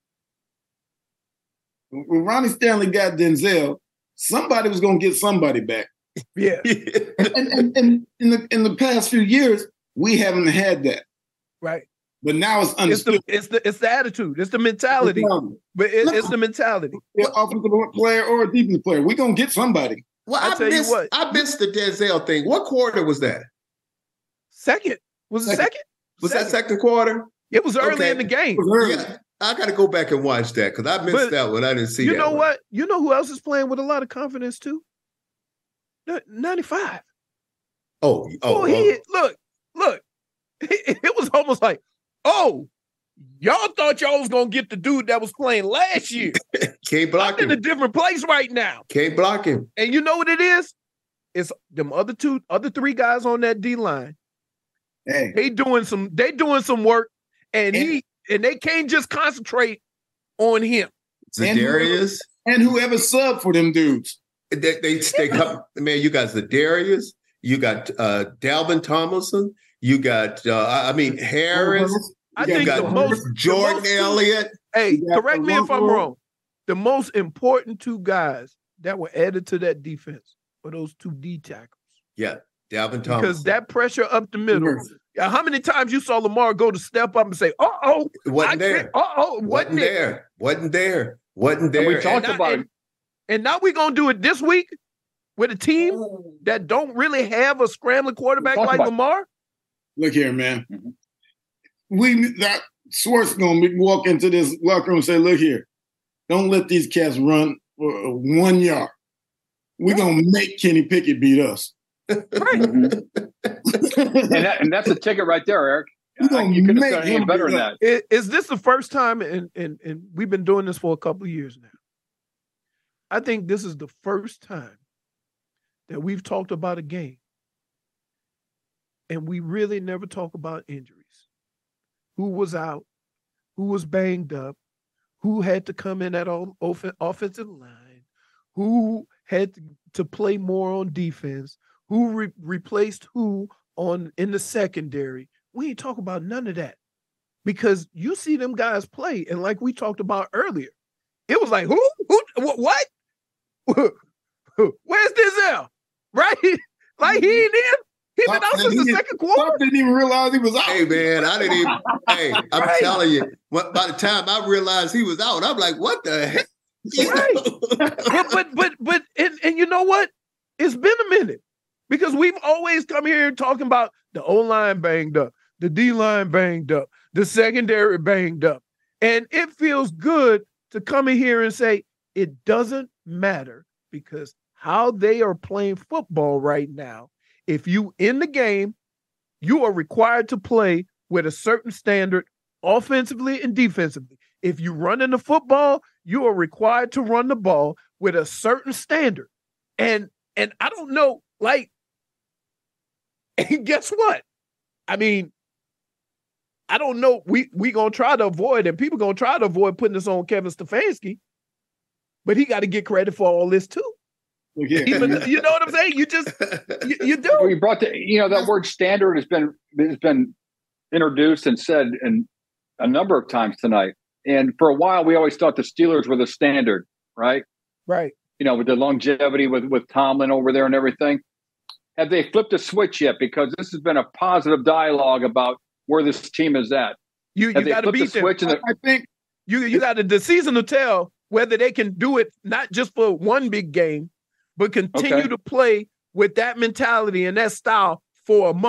When Ronnie Stanley got Denzel, somebody was going to get somebody back. Yeah. and in the past few years, we haven't had that. Right. But now it's understood. It's the attitude. It's the mentality. But it's the mentality. Offensive player or a defensive player. We're going to get somebody. Well, I missed the Denzel thing. What quarter was that? Second. Was it second? Was that second quarter? It was early in the game. Yeah, I got to go back and watch that because I missed that one. I didn't see that. You know what? You know who else is playing with a lot of confidence too? 95. Look. It was almost like, oh, y'all thought y'all was going to get the dude that was playing last year. Can't block him. I'm in a different place right now. Can't block him. And you know what it is? It's them other 3 guys on that D line. Hey. They doing some work, and they can't just concentrate on him. Zadarius and whoever subbed for them dudes. They come, man. You got Zadarius. You got Dalvin Tomlinson. You got Harris. You got Jordan Elliott. Hey, correct me if I'm wrong. The most important 2 guys that were added to that defense were those 2 D tackles. Yeah, Dalvin Tomlinson. Because that pressure up the middle. How many times you saw Lamar go to step up and say, "Uh-oh, wasn't there? Wasn't there? And we talked about it. And now we're gonna do it this week with a team that don't really have a scrambling quarterback like Lamar. Look here, man. Schwartz gonna walk into this locker room and say, "Look here, don't let these cats run for 1 yard. We're gonna make Kenny Pickett beat us." Right. and that's a ticket right there, Eric. You could have done any better than that. Is this the first time, and we've been doing this for a couple of years now? I think this is the first time that we've talked about a game and we really never talk about injuries. Who was out? Who was banged up? Who had to come in at offensive line? Who had to play more on defense? Who replaced who in the secondary? We ain't talk about none of that because you see them guys play, and like we talked about earlier, it was like who what? Where's Denzel? Right? Like he ain't in. He been out since the second quarter. I didn't even realize he was out. Hey man, I didn't even. Hey, I'm telling you, by the time I realized he was out, I'm like, what the heck? Right. but you know what? It's been a minute. Because we've always come here talking about the O-line banged up, the D-line banged up, the secondary banged up. And it feels good to come in here and say it doesn't matter because how they are playing football right now, if you in the game, you are required to play with a certain standard offensively and defensively. If you run in the football, you are required to run the ball with a certain standard. And I don't know, like, and guess what? I mean, I don't know. We gonna try to avoid, and people gonna try to avoid putting this on Kevin Stefanski, but he got to get credit for all this too. Yeah. Even, you know what I'm saying? You just you do. We brought that word standard has been introduced and said in a number of times tonight. And for a while, we always thought the Steelers were the standard, right? Right. With the longevity with Tomlin over there and everything. Have they flipped a switch yet? Because this has been a positive dialogue about where this team is at. You got to beat them. I think you got the season to tell whether they can do it not just for one big game, but continue to play with that mentality and that style for a month.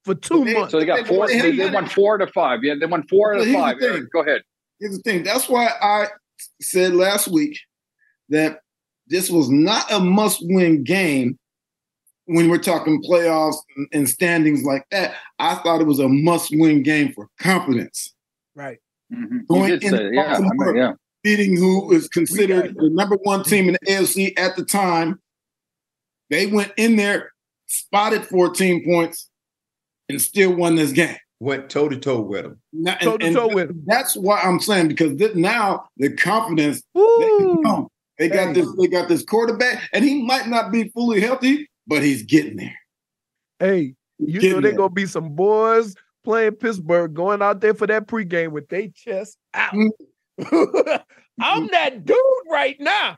for 2 months. So they got four. They won 4 out of 5. Yeah, they won 4 out of 5. Eric, go ahead. Here's the thing. That's why I said last week that this was not a must-win game when we're talking playoffs and standings like that. I thought it was a must-win game for confidence. Right. Mm-hmm. Going in beating who is considered the number 1 team in the AFC at the time. They went in there, spotted 14 points, and still won this game. Went toe-to-toe with them. Toe-to-toe with them. That's why I'm saying, because now the confidence, they got this quarterback, and he might not be fully healthy, but he's getting there. Hey, you know they're going to be some boys playing Pittsburgh going out there for that pregame with their chest out. Mm-hmm. I'm that dude right now.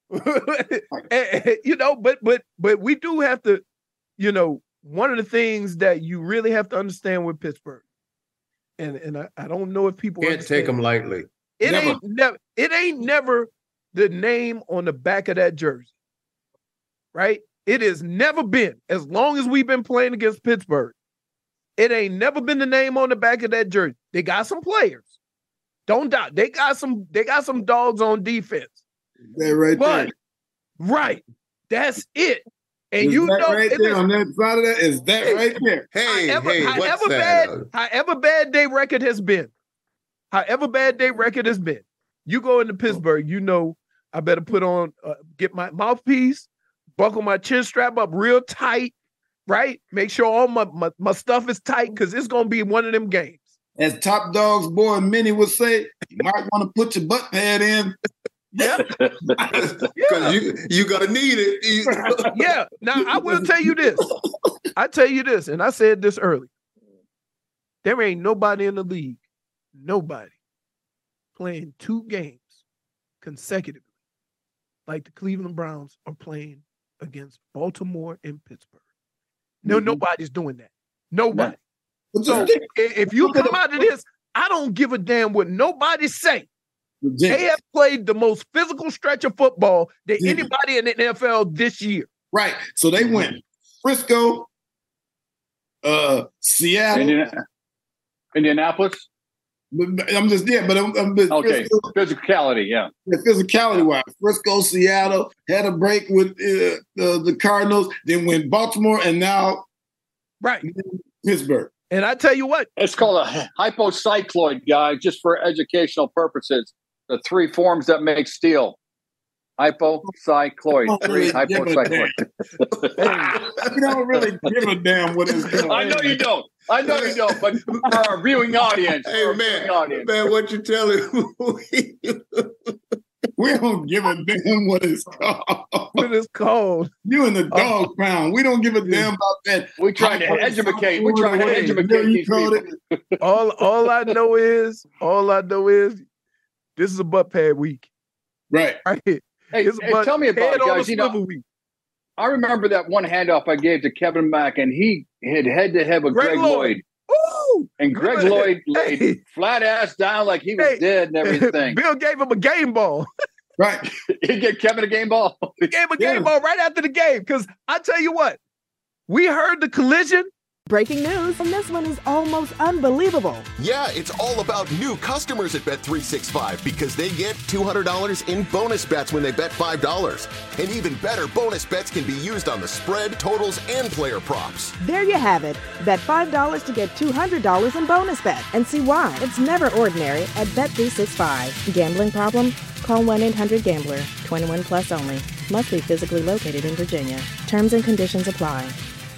And, but we do have to, one of the things that you really have to understand with Pittsburgh, and I don't know if people can't take them lightly. It ain't never the name on the back of that jersey, right? It has never been, as long as we've been playing against Pittsburgh, it ain't never been the name on the back of that jersey. They got some players. Don't doubt. They got some dogs on defense. They're right there. Right. That's it. And is that right there on that side of that? Is that right there? However bad their record has been, you go into Pittsburgh, I better put on, get my mouthpiece, buckle my chin strap up real tight, right? Make sure all my stuff is tight because it's going to be one of them games. As Top Dog's boy Minnie would say, you might want to put your butt pad in. Yeah. Because you got to need it. Yeah. Now, I will tell you this. And I said this early. There ain't nobody in the league, playing 2 games consecutively like the Cleveland Browns are playing against Baltimore and Pittsburgh. No, nobody's doing that. Nobody. So if you come out of this, I don't give a damn what nobody say. They have played the most physical stretch of football than anybody in the NFL this year. Right. So they went Frisco, Seattle, Indianapolis. I'm just okay. Physicality, yeah. Physicality wise, Frisco, Seattle had a break with the Cardinals, then went Baltimore, and now Pittsburgh. And I tell you what, it's called a hypocycloid, guys, just for educational purposes. The 3 forms that make steel. Hypocycloid. 3 hypocycloid. You don't really give a damn what it's called. I know you don't. But for our viewing audience. Hey, man, what you telling? We don't give a damn what it's called. What it's called. You in the dog pound. We don't give a damn about that. We're trying to educate. We're trying to educate these people. All I know is this is a butt pad week. Right. Hey, tell me about it, guys. I remember that one handoff I gave to Kevin Mack, and he had head-to-head with Greg Lloyd. Ooh, and Greg Lloyd laid flat ass down like he was dead and everything. Bill gave him a game ball. Right. He gave Kevin a game ball. He gave him a game ball right after the game. Because I tell you what, we heard the collision. Breaking news, and this one is almost unbelievable. Yeah, it's all about new customers at Bet365 because they get $200 in bonus bets when they bet $5. And even better, bonus bets can be used on the spread, totals, and player props. There you have it. Bet $5 to get $200 in bonus bets. And see why. It's never ordinary at Bet365. Gambling problem? Call 1-800-GAMBLER. 21 plus only. Must be physically located in Virginia. Terms and conditions apply.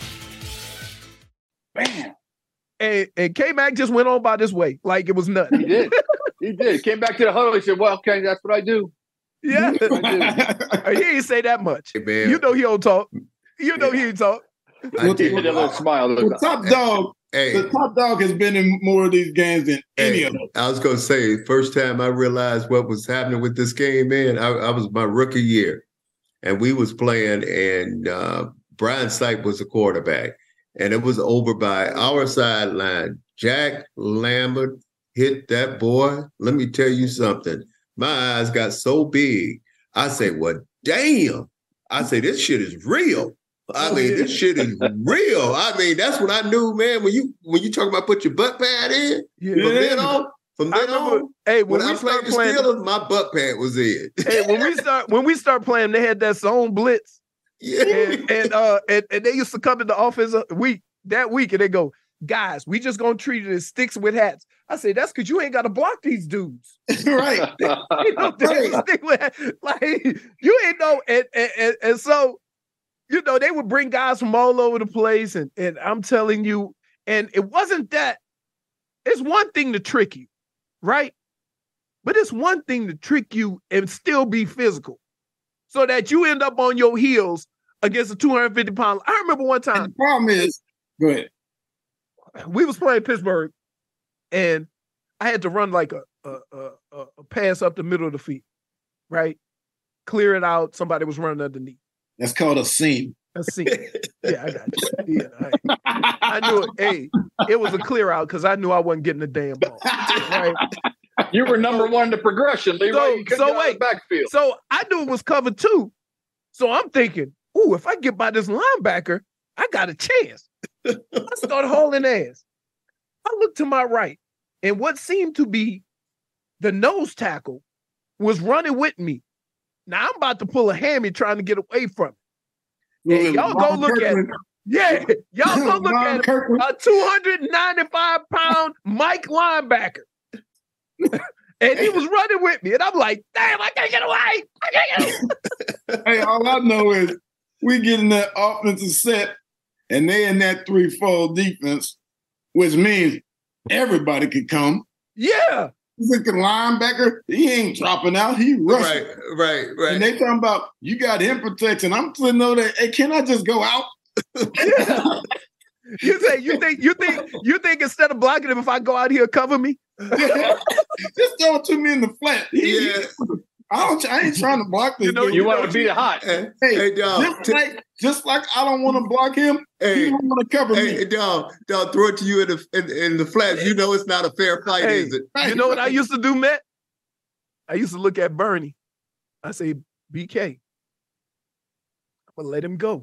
Man. And K-Mac just went on by this way like it was nothing. He did. Came back to the huddle. He said, well, okay, that's what I do. Yeah. He ain't say that much. Hey, you know he don't talk. You know he ain't talk. He did a little smile. The top dog. The top dog has been in more of these games than any of them. I was going to say, first time I realized what was happening with this game, man, I was my rookie year. And we was playing, and Brian Sipe was the quarterback. And it was over by our sideline. Jack Lambert hit that boy. Let me tell you something. My eyes got so big. I say, well, damn. I say, this shit is real. I mean, this shit is real. I mean, that's when I knew, man. When you talk about put your butt pad in, from then on, hey, when I played the Steelers, my butt pad was in. Hey, when we start playing, they had that zone blitz. Yeah, and they used to come in the office that week, and they go, guys, we just gonna treat it as sticks with hats. I say that's because you ain't got to block these dudes, right? Stick with hats. Like you ain't know, and so they would bring guys from all over the place, and I'm telling you, and it wasn't that. It's one thing to trick you, right? But it's one thing to trick you and still be physical, so that you end up on your heels against a 250-pound. I remember one time. And the problem is, go ahead. We was playing Pittsburgh, and I had to run like a pass up the middle of the field, right? Clear it out. Somebody was running underneath. That's called a seam. A seam. Yeah, I got you. Yeah, I knew it. Hey, it was a clear out because I knew I wasn't getting the damn ball. Right? You were number one in the progression, Leroy. Backfield. So I knew it was cover 2. So I'm thinking, ooh, if I get by this linebacker, I got a chance. I started hauling ass. I looked to my right, and what seemed to be the nose tackle was running with me. Now I'm about to pull a hammy trying to get away from it. And y'all go look at it. Yeah, y'all go look at it. A 295-pound Mike linebacker. And he was running with me. And I'm like, damn, I can't get away. Hey, all I know is we get in that offensive set and they in that 3-4 defense, which means everybody could come. Yeah. He's a linebacker. He ain't dropping out. He rushing. Right. And they talking about, you got him protection. I'm sitting over there, hey, can I just go out? Yeah. You think instead of blocking him, if I go out here, cover me? Just throw it to me in the flat. I ain't trying to block this. You want to be hot. Hey, dog. Just like I don't want to block him, he don't want to cover me. Hey, dog, throw it to you in the flats. You know it's not a fair fight, is it? You know what I used to do, Matt? I used to look at Bernie. I say, BK, I'm going to let him go.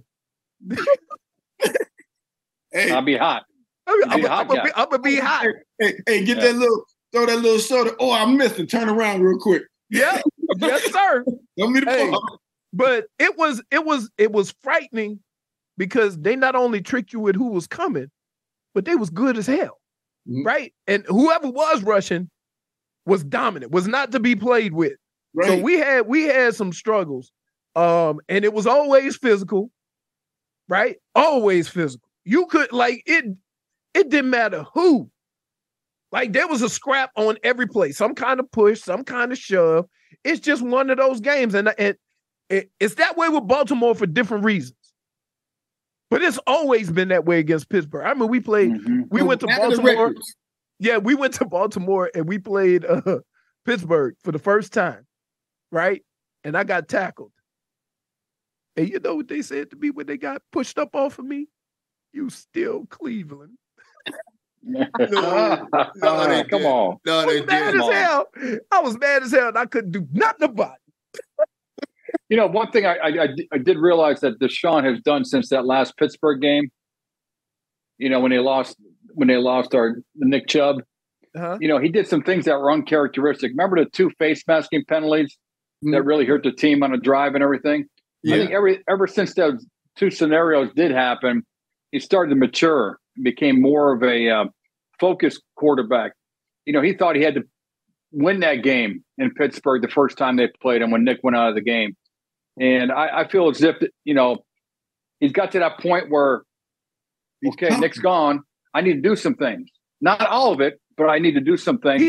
Hey, I'll be hot. I'm gonna be hot. Hey, get that throw that little shoulder. Oh, I missed it. Turn around real quick. Yeah, yes, sir. Don't me the ball. But it was frightening because they not only tricked you with who was coming, but they was good as hell, right? And whoever was rushing was dominant, was not to be played with. Right. So we had some struggles, and it was always physical, right? Always physical. You could it didn't matter who. Like there was a scrap on every play, some kind of push, some kind of shove. It's just one of those games, and it's that way with Baltimore for different reasons. But it's always been that way against Pittsburgh. I mean, we went to Baltimore. Yeah, we went to Baltimore and we played Pittsburgh for the first time, right? And I got tackled. And you know what they said to me when they got pushed up off of me? You still Cleveland. No, come on. No, I was mad as hell. I was mad as hell and I couldn't do nothing about it. One thing I did realize that Deshaun has done since that last Pittsburgh game, when they lost the Nick Chubb, he did some things that were uncharacteristic. Remember the 2 face masking penalties that really hurt the team on a drive and everything? Yeah. I think ever since those 2 scenarios did happen, he started to mature and became more of a focused quarterback. He thought he had to win that game in Pittsburgh the first time they played him when Nick went out of the game. And I feel as if, he's got to that point where, okay, Nick's gone. I need to do some things. Not all of it, but I need to do some things. He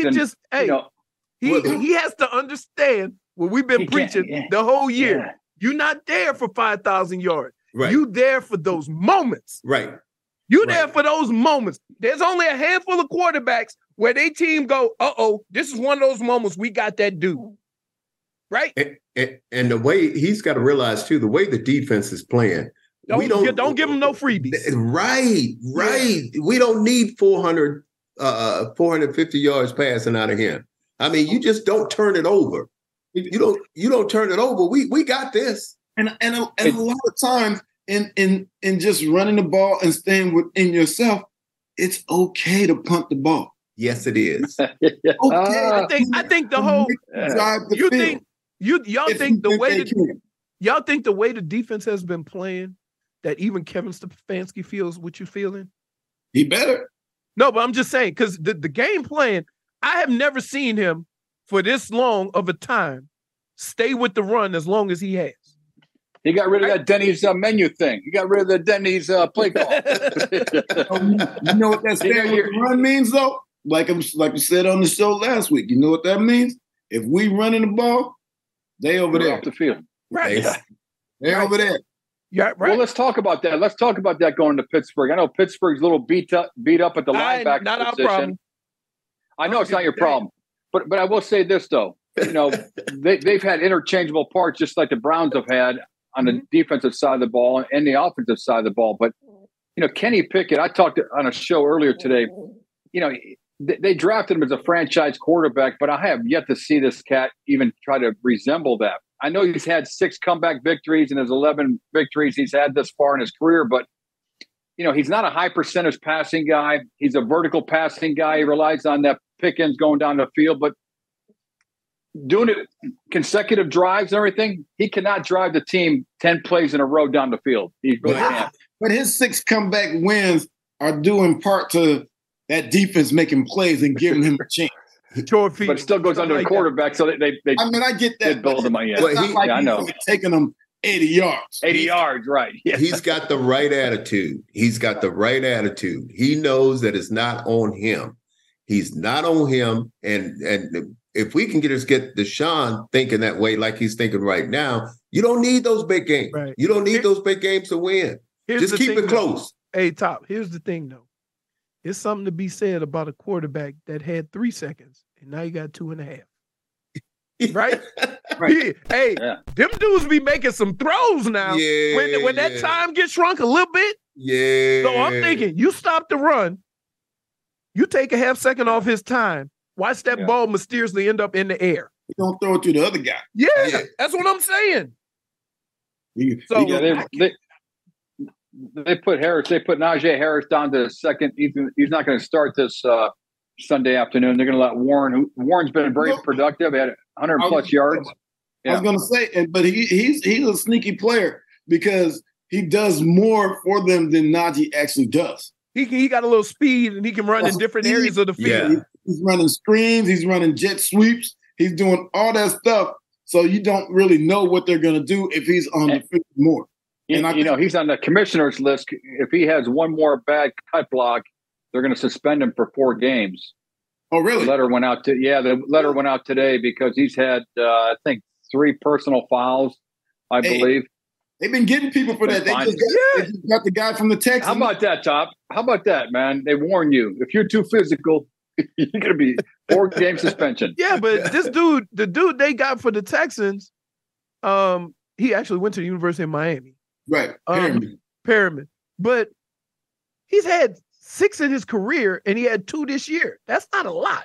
has to understand what we've been preaching the whole year. Yeah. You're not there for 5,000 yards. Right. You there for those moments. Right. You there for those moments. There's only a handful of quarterbacks where they team go, this is one of those moments we got that dude. Right? And the way he's got to realize too, the way the defense is playing, don't give him no freebies. Right. Yeah. We don't need 450 yards passing out of him. I mean, you just don't turn it over. You don't turn it over. We got this. And a lot of times in just running the ball and staying within yourself, it's okay to punt the ball. Yes, it is. Okay. I think the whole you think y'all think the way the defense has been playing, that even Kevin Stefanski feels what you're feeling? He better. No, but I'm just saying, because the game plan, I have never seen him for this long of a time stay with the run as long as he has. He got rid of that Denny's menu thing. He got rid of the Denny's play call. You know what that stand with the run means, though? Like we said on the show last week. You know what that means? If we running the ball, they over there. Off the field. Right. They're over there. Yeah, right. Well, let's talk about that. Let's talk about that going to Pittsburgh. I know Pittsburgh's a little beat up at the linebacker not position. Our problem. I know it's not your problem, but I will say this though. You know, they've had interchangeable parts just like the Browns have had on the defensive side of the ball and the offensive side of the ball. But you know, Kenny Pickett, I talked on a show earlier today. You know, they drafted him as a franchise quarterback, but I have yet to see this cat even try to resemble that. I know he's had 6 comeback victories and his 11 victories he's had this far in his career, but you know, he's not a high percentage passing guy. He's a vertical passing guy. He relies on that Pickens going down the field, but doing it consecutive drives and everything, he cannot drive the team 10 plays in a row down the field. He really can't. But his 6 comeback wins are due in part to that defense making plays and giving him a chance. But it still goes under the quarterback, so they I mean, I get that. Build them on. Yeah, I know. Taking them 80 yards. 80 yards, right. Yeah. He's got the right attitude. He knows that it's not on him. He's not on him. And if we can get Deshaun thinking that way, like he's thinking right now, you don't need those big games. Right. You don't need those big games to win. Just keep it close. Hey, Top, here's the thing, though. There's something to be said about a quarterback that had 3 seconds, and now you got 2.5. Right? Right. Hey, them dudes be making some throws now. Yeah, when that time gets shrunk a little bit. Yeah. So I'm thinking, you stop the run, you take a half second off his time, watch that ball mysteriously end up in the air. You don't throw it to the other guy. Yeah, that's what I'm saying. They put Najee Harris down to the second. He's not going to start this Sunday afternoon. They're going to let Warren's been very productive. He had 100 plus yards. I was going to say, but he's a sneaky player because he does more for them than Najee actually does. He got a little speed and he can run in different areas of the field. Yeah. He's running screens. He's running jet sweeps. He's doing all that stuff. So you don't really know what they're going to do if he's on the field more. And he's on the commissioner's list. If he has one more bad cut block, they're going to suspend him for 4 games. Oh, really? The letter went out today because he's had, I think, 3 personal fouls, I believe. They've been getting people for that. They just got the guy from the Texans. How about that, Top? How about that, man? They warn you. If you're too physical, you're going to be 4-game suspension. Yeah, but this dude, the dude they got for the Texans, he actually went to the University of Miami. Right. Perriman. But he's had 6 in his career, and he had 2 this year. That's not a lot.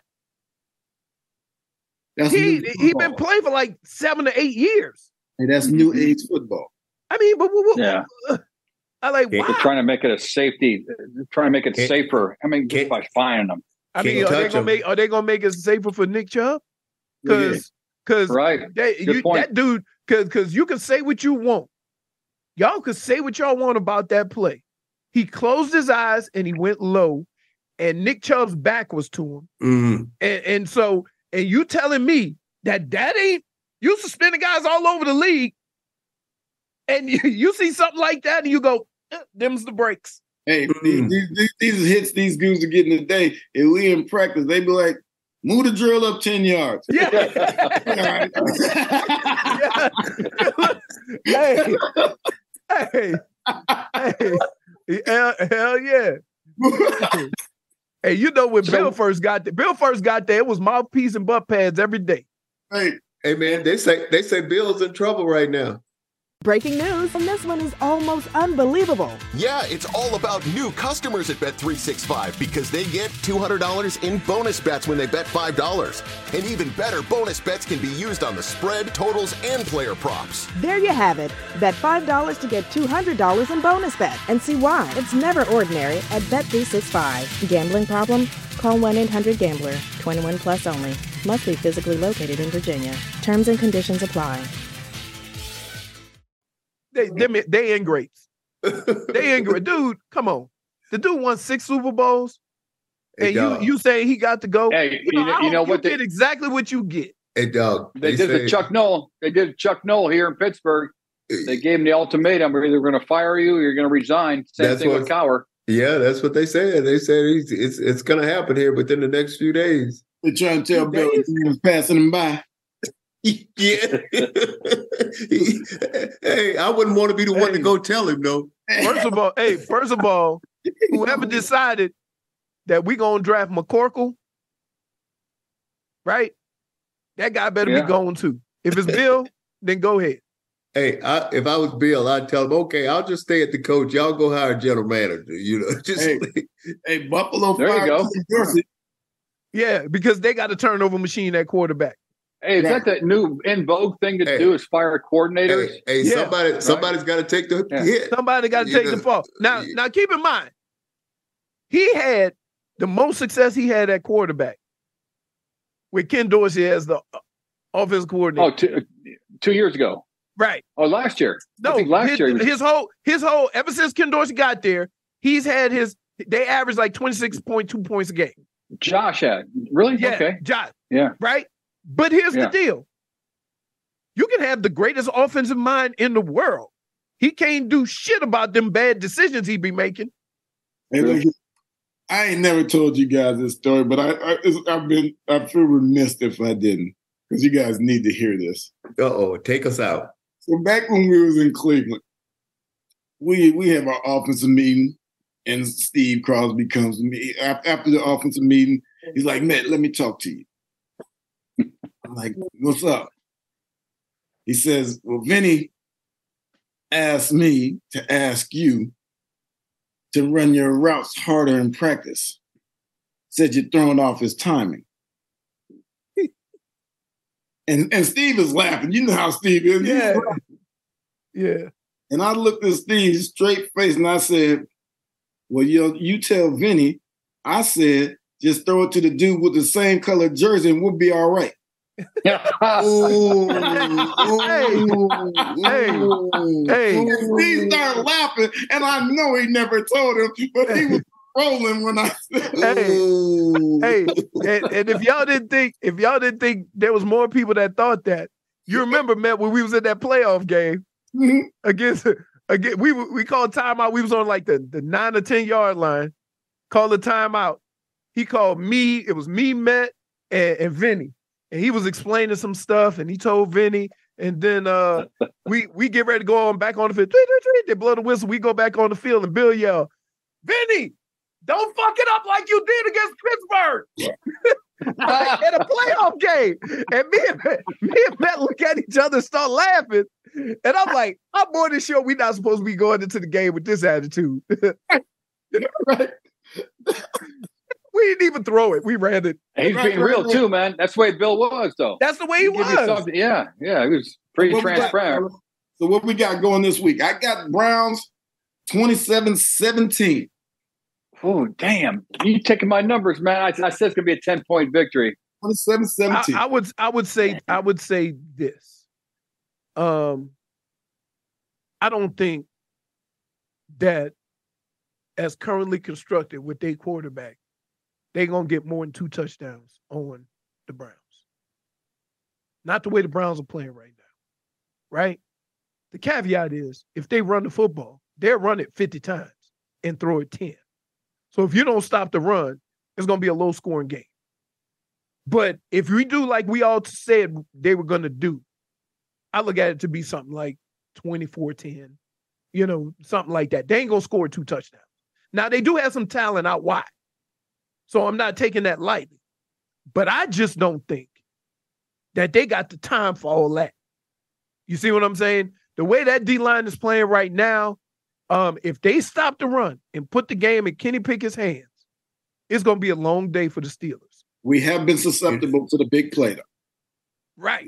He been playing for like 7 to 8 years. Hey, that's new age football. I mean, but I like. They're trying to make it a safety. They're trying to make it safer. I mean, just by fining them. I mean, are they gonna make it safer for Nick Chubb? Because that dude, because you can say what you want. Y'all could say what y'all want about that play. He closed his eyes and he went low, and Nick Chubb's back was to him. Mm-hmm. And so you telling me that ain't you suspending guys all over the league, and you see something like that and you go, them's the breaks. Hey, these hits these dudes are getting today. If we in practice, they be like, move the drill up 10 yards. Yeah. Hey. Hell yeah. Hey, you know when Bill first got there, it was mouthpiece and butt pads every day. Hey man, they say Bill's in trouble right now. Breaking news, and this one is almost unbelievable. Yeah, it's all about new customers at Bet365 because they get $200 in bonus bets when they bet $5. And even better, bonus bets can be used on the spread, totals, and player props. There you have it. Bet $5 to get $200 in bonus bets and see why. It's never ordinary at Bet365. Gambling problem? Call 1-800-GAMBLER. 21 plus only. Must be physically located in Virginia. Terms and conditions apply. They ingrates. They ingrate. Dude, come on. The dude won 6 Super Bowls, and you say he got to go. Hey, you know what? You get exactly what you get. Hey, dog. They did the Chuck Noll. They did Chuck Noll here in Pittsburgh. They gave him the ultimatum: we're either going to fire you or you're going to resign. Same thing with Cowher. Yeah, that's what they said. They said it's going to happen here within the next few days. They're trying to tell Bill he was passing him by. Yeah. Hey, I wouldn't want to be the one to go tell him, though. First of all, whoever decided that we gonna draft McCorkle, right? That guy better be going too. If it's Bill, then go ahead. Hey, if I was Bill, I'd tell him, okay, I'll just stay at the coach. Y'all go hire a general manager. You know, hey, Buffalo. There you go. Yeah, because they got a turnover machine at quarterback. Hey, is that the new in vogue thing to do? Is fire coordinators? Hey, somebody's got to take the hit. Somebody got to take the fall. Now, keep in mind, he had the most success he had at quarterback with Ken Dorsey as the offensive coordinator. Oh, 2 years ago. Right. Oh, last year. No, I think last year. His whole ever since Ken Dorsey got there, he's had they average like 26.2 points a game. Josh had. Really? Yeah, okay. Josh. Yeah. Right? But here's the deal. You can have the greatest offensive mind in the world. He can't do shit about them bad decisions he be making. Hey, look, I ain't never told you guys this story, but I feel remiss if I didn't, because you guys need to hear this. Uh-oh, take us out. So back when we was in Cleveland, we have our offensive meeting, and Steve Crosby comes to me after the offensive meeting. He's like, "Matt, let me talk to you." I'm like, "What's up?" He says, "Well, Vinny asked me to ask you to run your routes harder in practice. Said you're throwing off his timing." And Steve is laughing. You know how Steve is. Yeah. Yeah. And I looked at Steve straight face and I said, "Well, you tell Vinny, I said, just throw it to the dude with the same color jersey and we'll be all right." Hey. And Steve started laughing, and I know he never told him, but he was rolling when I said, Hey, and if y'all didn't think there was more people that thought that, you remember, Matt, when we was in that playoff game against we called timeout. We was on like the 9 or 10 yard line. Called a timeout. He called me. It was me, Matt, and Vinny. And he was explaining some stuff, and he told Vinny. And then we get ready to go back on the field. They blow the whistle. We go back on the field, and Bill yelled, "Vinny, don't fuck it up like you did against Pittsburgh." In a playoff game. And me and Matt look at each other and start laughing. And I'm like, I'm more than sure we're not supposed to be going into the game with this attitude. right. We didn't even throw it. We ran it. He's being real too, man. That's the way Bill was, though. That's the way he was. Yeah. He was pretty transparent. So what we got going this week? I got Browns 27-17. Oh, damn. You taking my numbers, man. I said it's going to be a 10-point victory. 27-17. I would say this. I don't think that as currently constructed with their quarterback, they're going to get more than 2 touchdowns on the Browns. Not the way the Browns are playing right now, right? The caveat is if they run the football, they'll run it 50 times and throw it 10. So if you don't stop the run, it's going to be a low-scoring game. But if we do like we all said they were going to do, I look at it to be something like 24-10, something like that. They ain't going to score 2 touchdowns. Now, they do have some talent out wide, so I'm not taking that lightly. But I just don't think that they got the time for all that. You see what I'm saying? the way that D-line is playing right now, if they stop the run and put the game in Kenny Pickett's hands, it's going to be a long day for the Steelers. We have been susceptible to the big play, though. Right.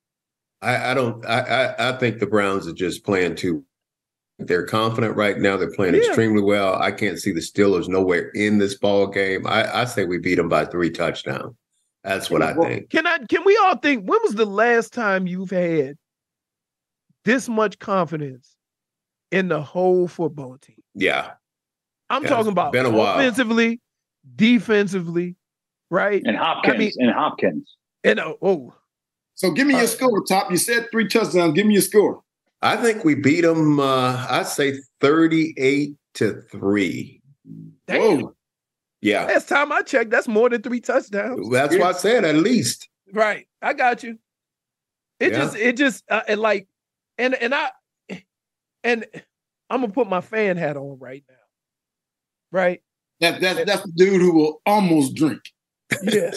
I think the Browns are just playing too. They're confident right now. They're playing extremely well. I can't see the Steelers nowhere in this ball game. I say we beat them by 3 touchdowns. That's what I think. Can we all think, when was the last time you've had this much confidence in the whole football team? Yeah. I'm talking about been a while. Offensively, defensively, right? And Hopkins. So give me your score, Top. You said 3 touchdowns. Give me your score. I think we beat them, I'd say 38-3. Damn. Whoa. Yeah. Last time I checked, that's more than 3 touchdowns. That's why I said at least. Right. I got you. And I'm gonna put my fan hat on right now. Right? That's the dude who will almost drink. Yeah.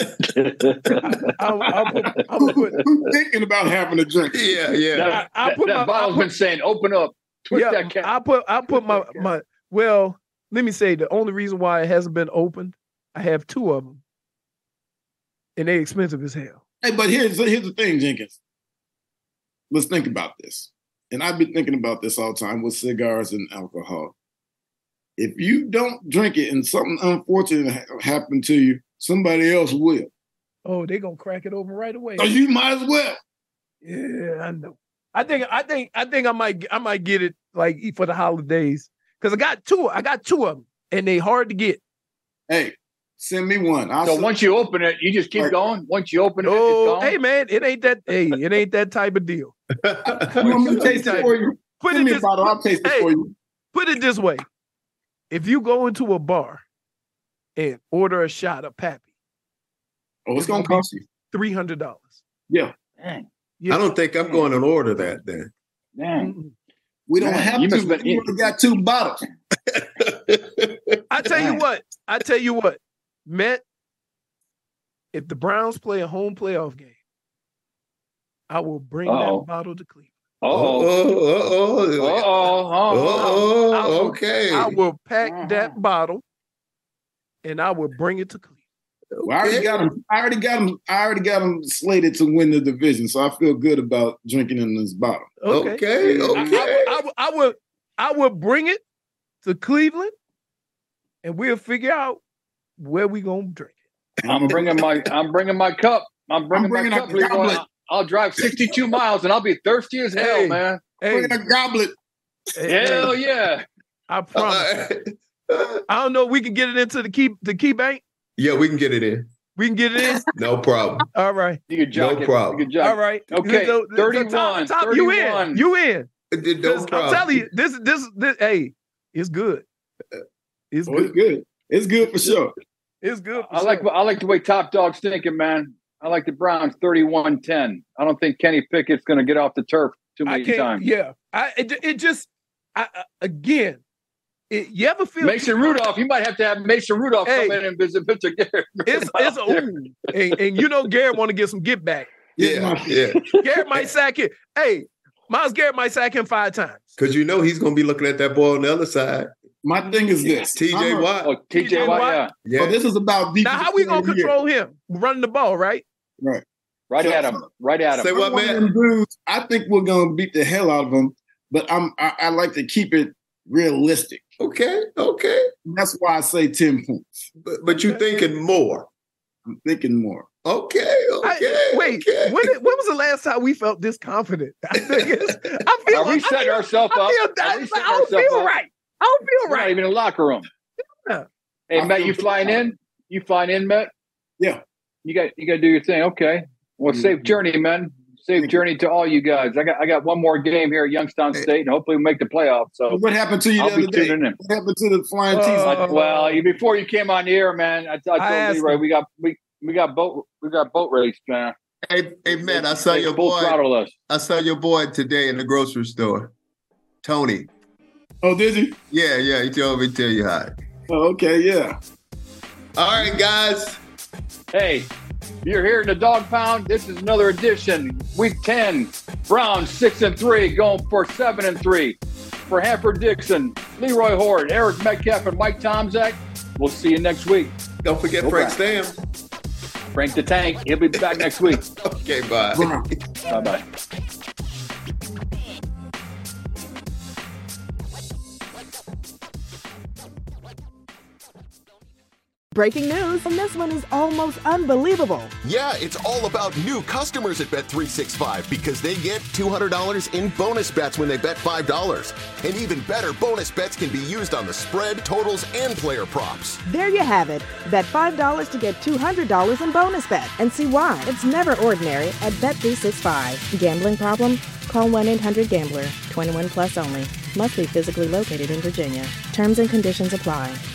Who's thinking about having a drink? Yeah. That bottle's been saying, open up. Twist that cap. I put my well, let me say the only reason why it hasn't been opened, I have 2 of them. And they're expensive as hell. Hey, but here's the thing, Jenkins. Let's think about this. And I've been thinking about this all the time with cigars and alcohol. If you don't drink it and something unfortunate happened to you, somebody else will. Oh, they're gonna crack it open right away. So you might as well. Yeah, I know. I think I might get it like for the holidays. Because I got two of them and they hard to get. Hey, send me one. Once you open it, you just keep going. Once you open it, it's gone. Hey man, it ain't that type of deal. You want me to taste it for you? Send me a bottle, I'll taste it for you. Put it this way. If you go into a bar and order a shot of Pappy, it's gonna cost you $300. Yeah. Dang. I don't think I'm going to order that then. Dang. We don't have to. We only got 2 bottles. I tell you what, Matt, if the Browns play a home playoff game, I will bring that bottle to Cleveland. Okay. I will pack that bottle and I will bring it to Cleveland. Well, I already got them slated to win the division, so I feel good about drinking in this bottle. Okay. I will bring it to Cleveland, and we'll figure out where we gonna drink it. I'm bringing my cup. I'm bringing my cup. Leroy. I'll drive 62 miles, and I'll be thirsty as hell, man. Bring a goblet. Hell yeah! I promise. I don't know. We can get it into the key bank. Yeah, we can get it in. We can get it in. No problem. All right. No problem. All right. Okay. 31. Top, you in. You in. No problem. I'm telling you, this. Hey, it's good. It's good. It's good for sure. It's good. I like the way Top Dog's thinking, man. I like the Browns 31-10. I don't think Kenny Pickett's going to get off the turf too many times. Yeah. You ever feel Mason Rudolph? You might have to have Mason Rudolph come in and visit Mr. Garrett. And you know Garrett want to get some get back. Yeah. Garrett might sack it. Hey, Myles Garrett might sack him 5 times. Because you know he's going to be looking at that ball on the other side. My thing is this. TJ Watt. Oh, TJ Watt, yeah. So this is about defense. Now, how we going to control him? Running the ball, right? Right. Right at him. Say what, man? Dudes, I think we're going to beat the hell out of them, but I like to keep it realistic. Okay. That's why I say 10 points. But you're thinking more. I'm thinking more. Okay. When was the last time we felt this confident? I feel Are we setting ourselves up? I don't feel right. We're not even in the locker room. Yeah. Hey, Matt, you flying in? You flying in, Matt? Yeah. You got to do your thing. Okay. Well, safe journey, man. Safe journey to all you guys. I got one more game here at Youngstown State, and hopefully we make the playoffs. So what happened to you the other day? What happened to the Flying T's? Well, before you came on the air, man, I told Leroy we got boat race, man. Hey, Matt, I saw your boy. I saw your boy today in the grocery store, Tony. Oh, did you? Yeah. He told me to tell you hi. Oh, okay, yeah. All right, guys. Hey, you're here in the Dog Pound. This is another edition. Week 10. Browns 6-3, going for 7-3. For Hanford Dixon, Leroy Horde, Eric Metcalf, and Mike Tomczak. We'll see you next week. Don't forget Frank Stam. Frank the Tank. He'll be back next week. Okay, bye. Bye-bye. Breaking news, and this one is almost unbelievable. Yeah, it's all about new customers at Bet365 because they get $200 in bonus bets when they bet $5. And even better, bonus bets can be used on the spread, totals, and player props. There you have it. Bet $5 to get $200 in bonus bet. And see why. It's never ordinary at Bet365. Gambling problem? Call 1-800-GAMBLER. 21 plus only. Must be physically located in Virginia. Terms and conditions apply.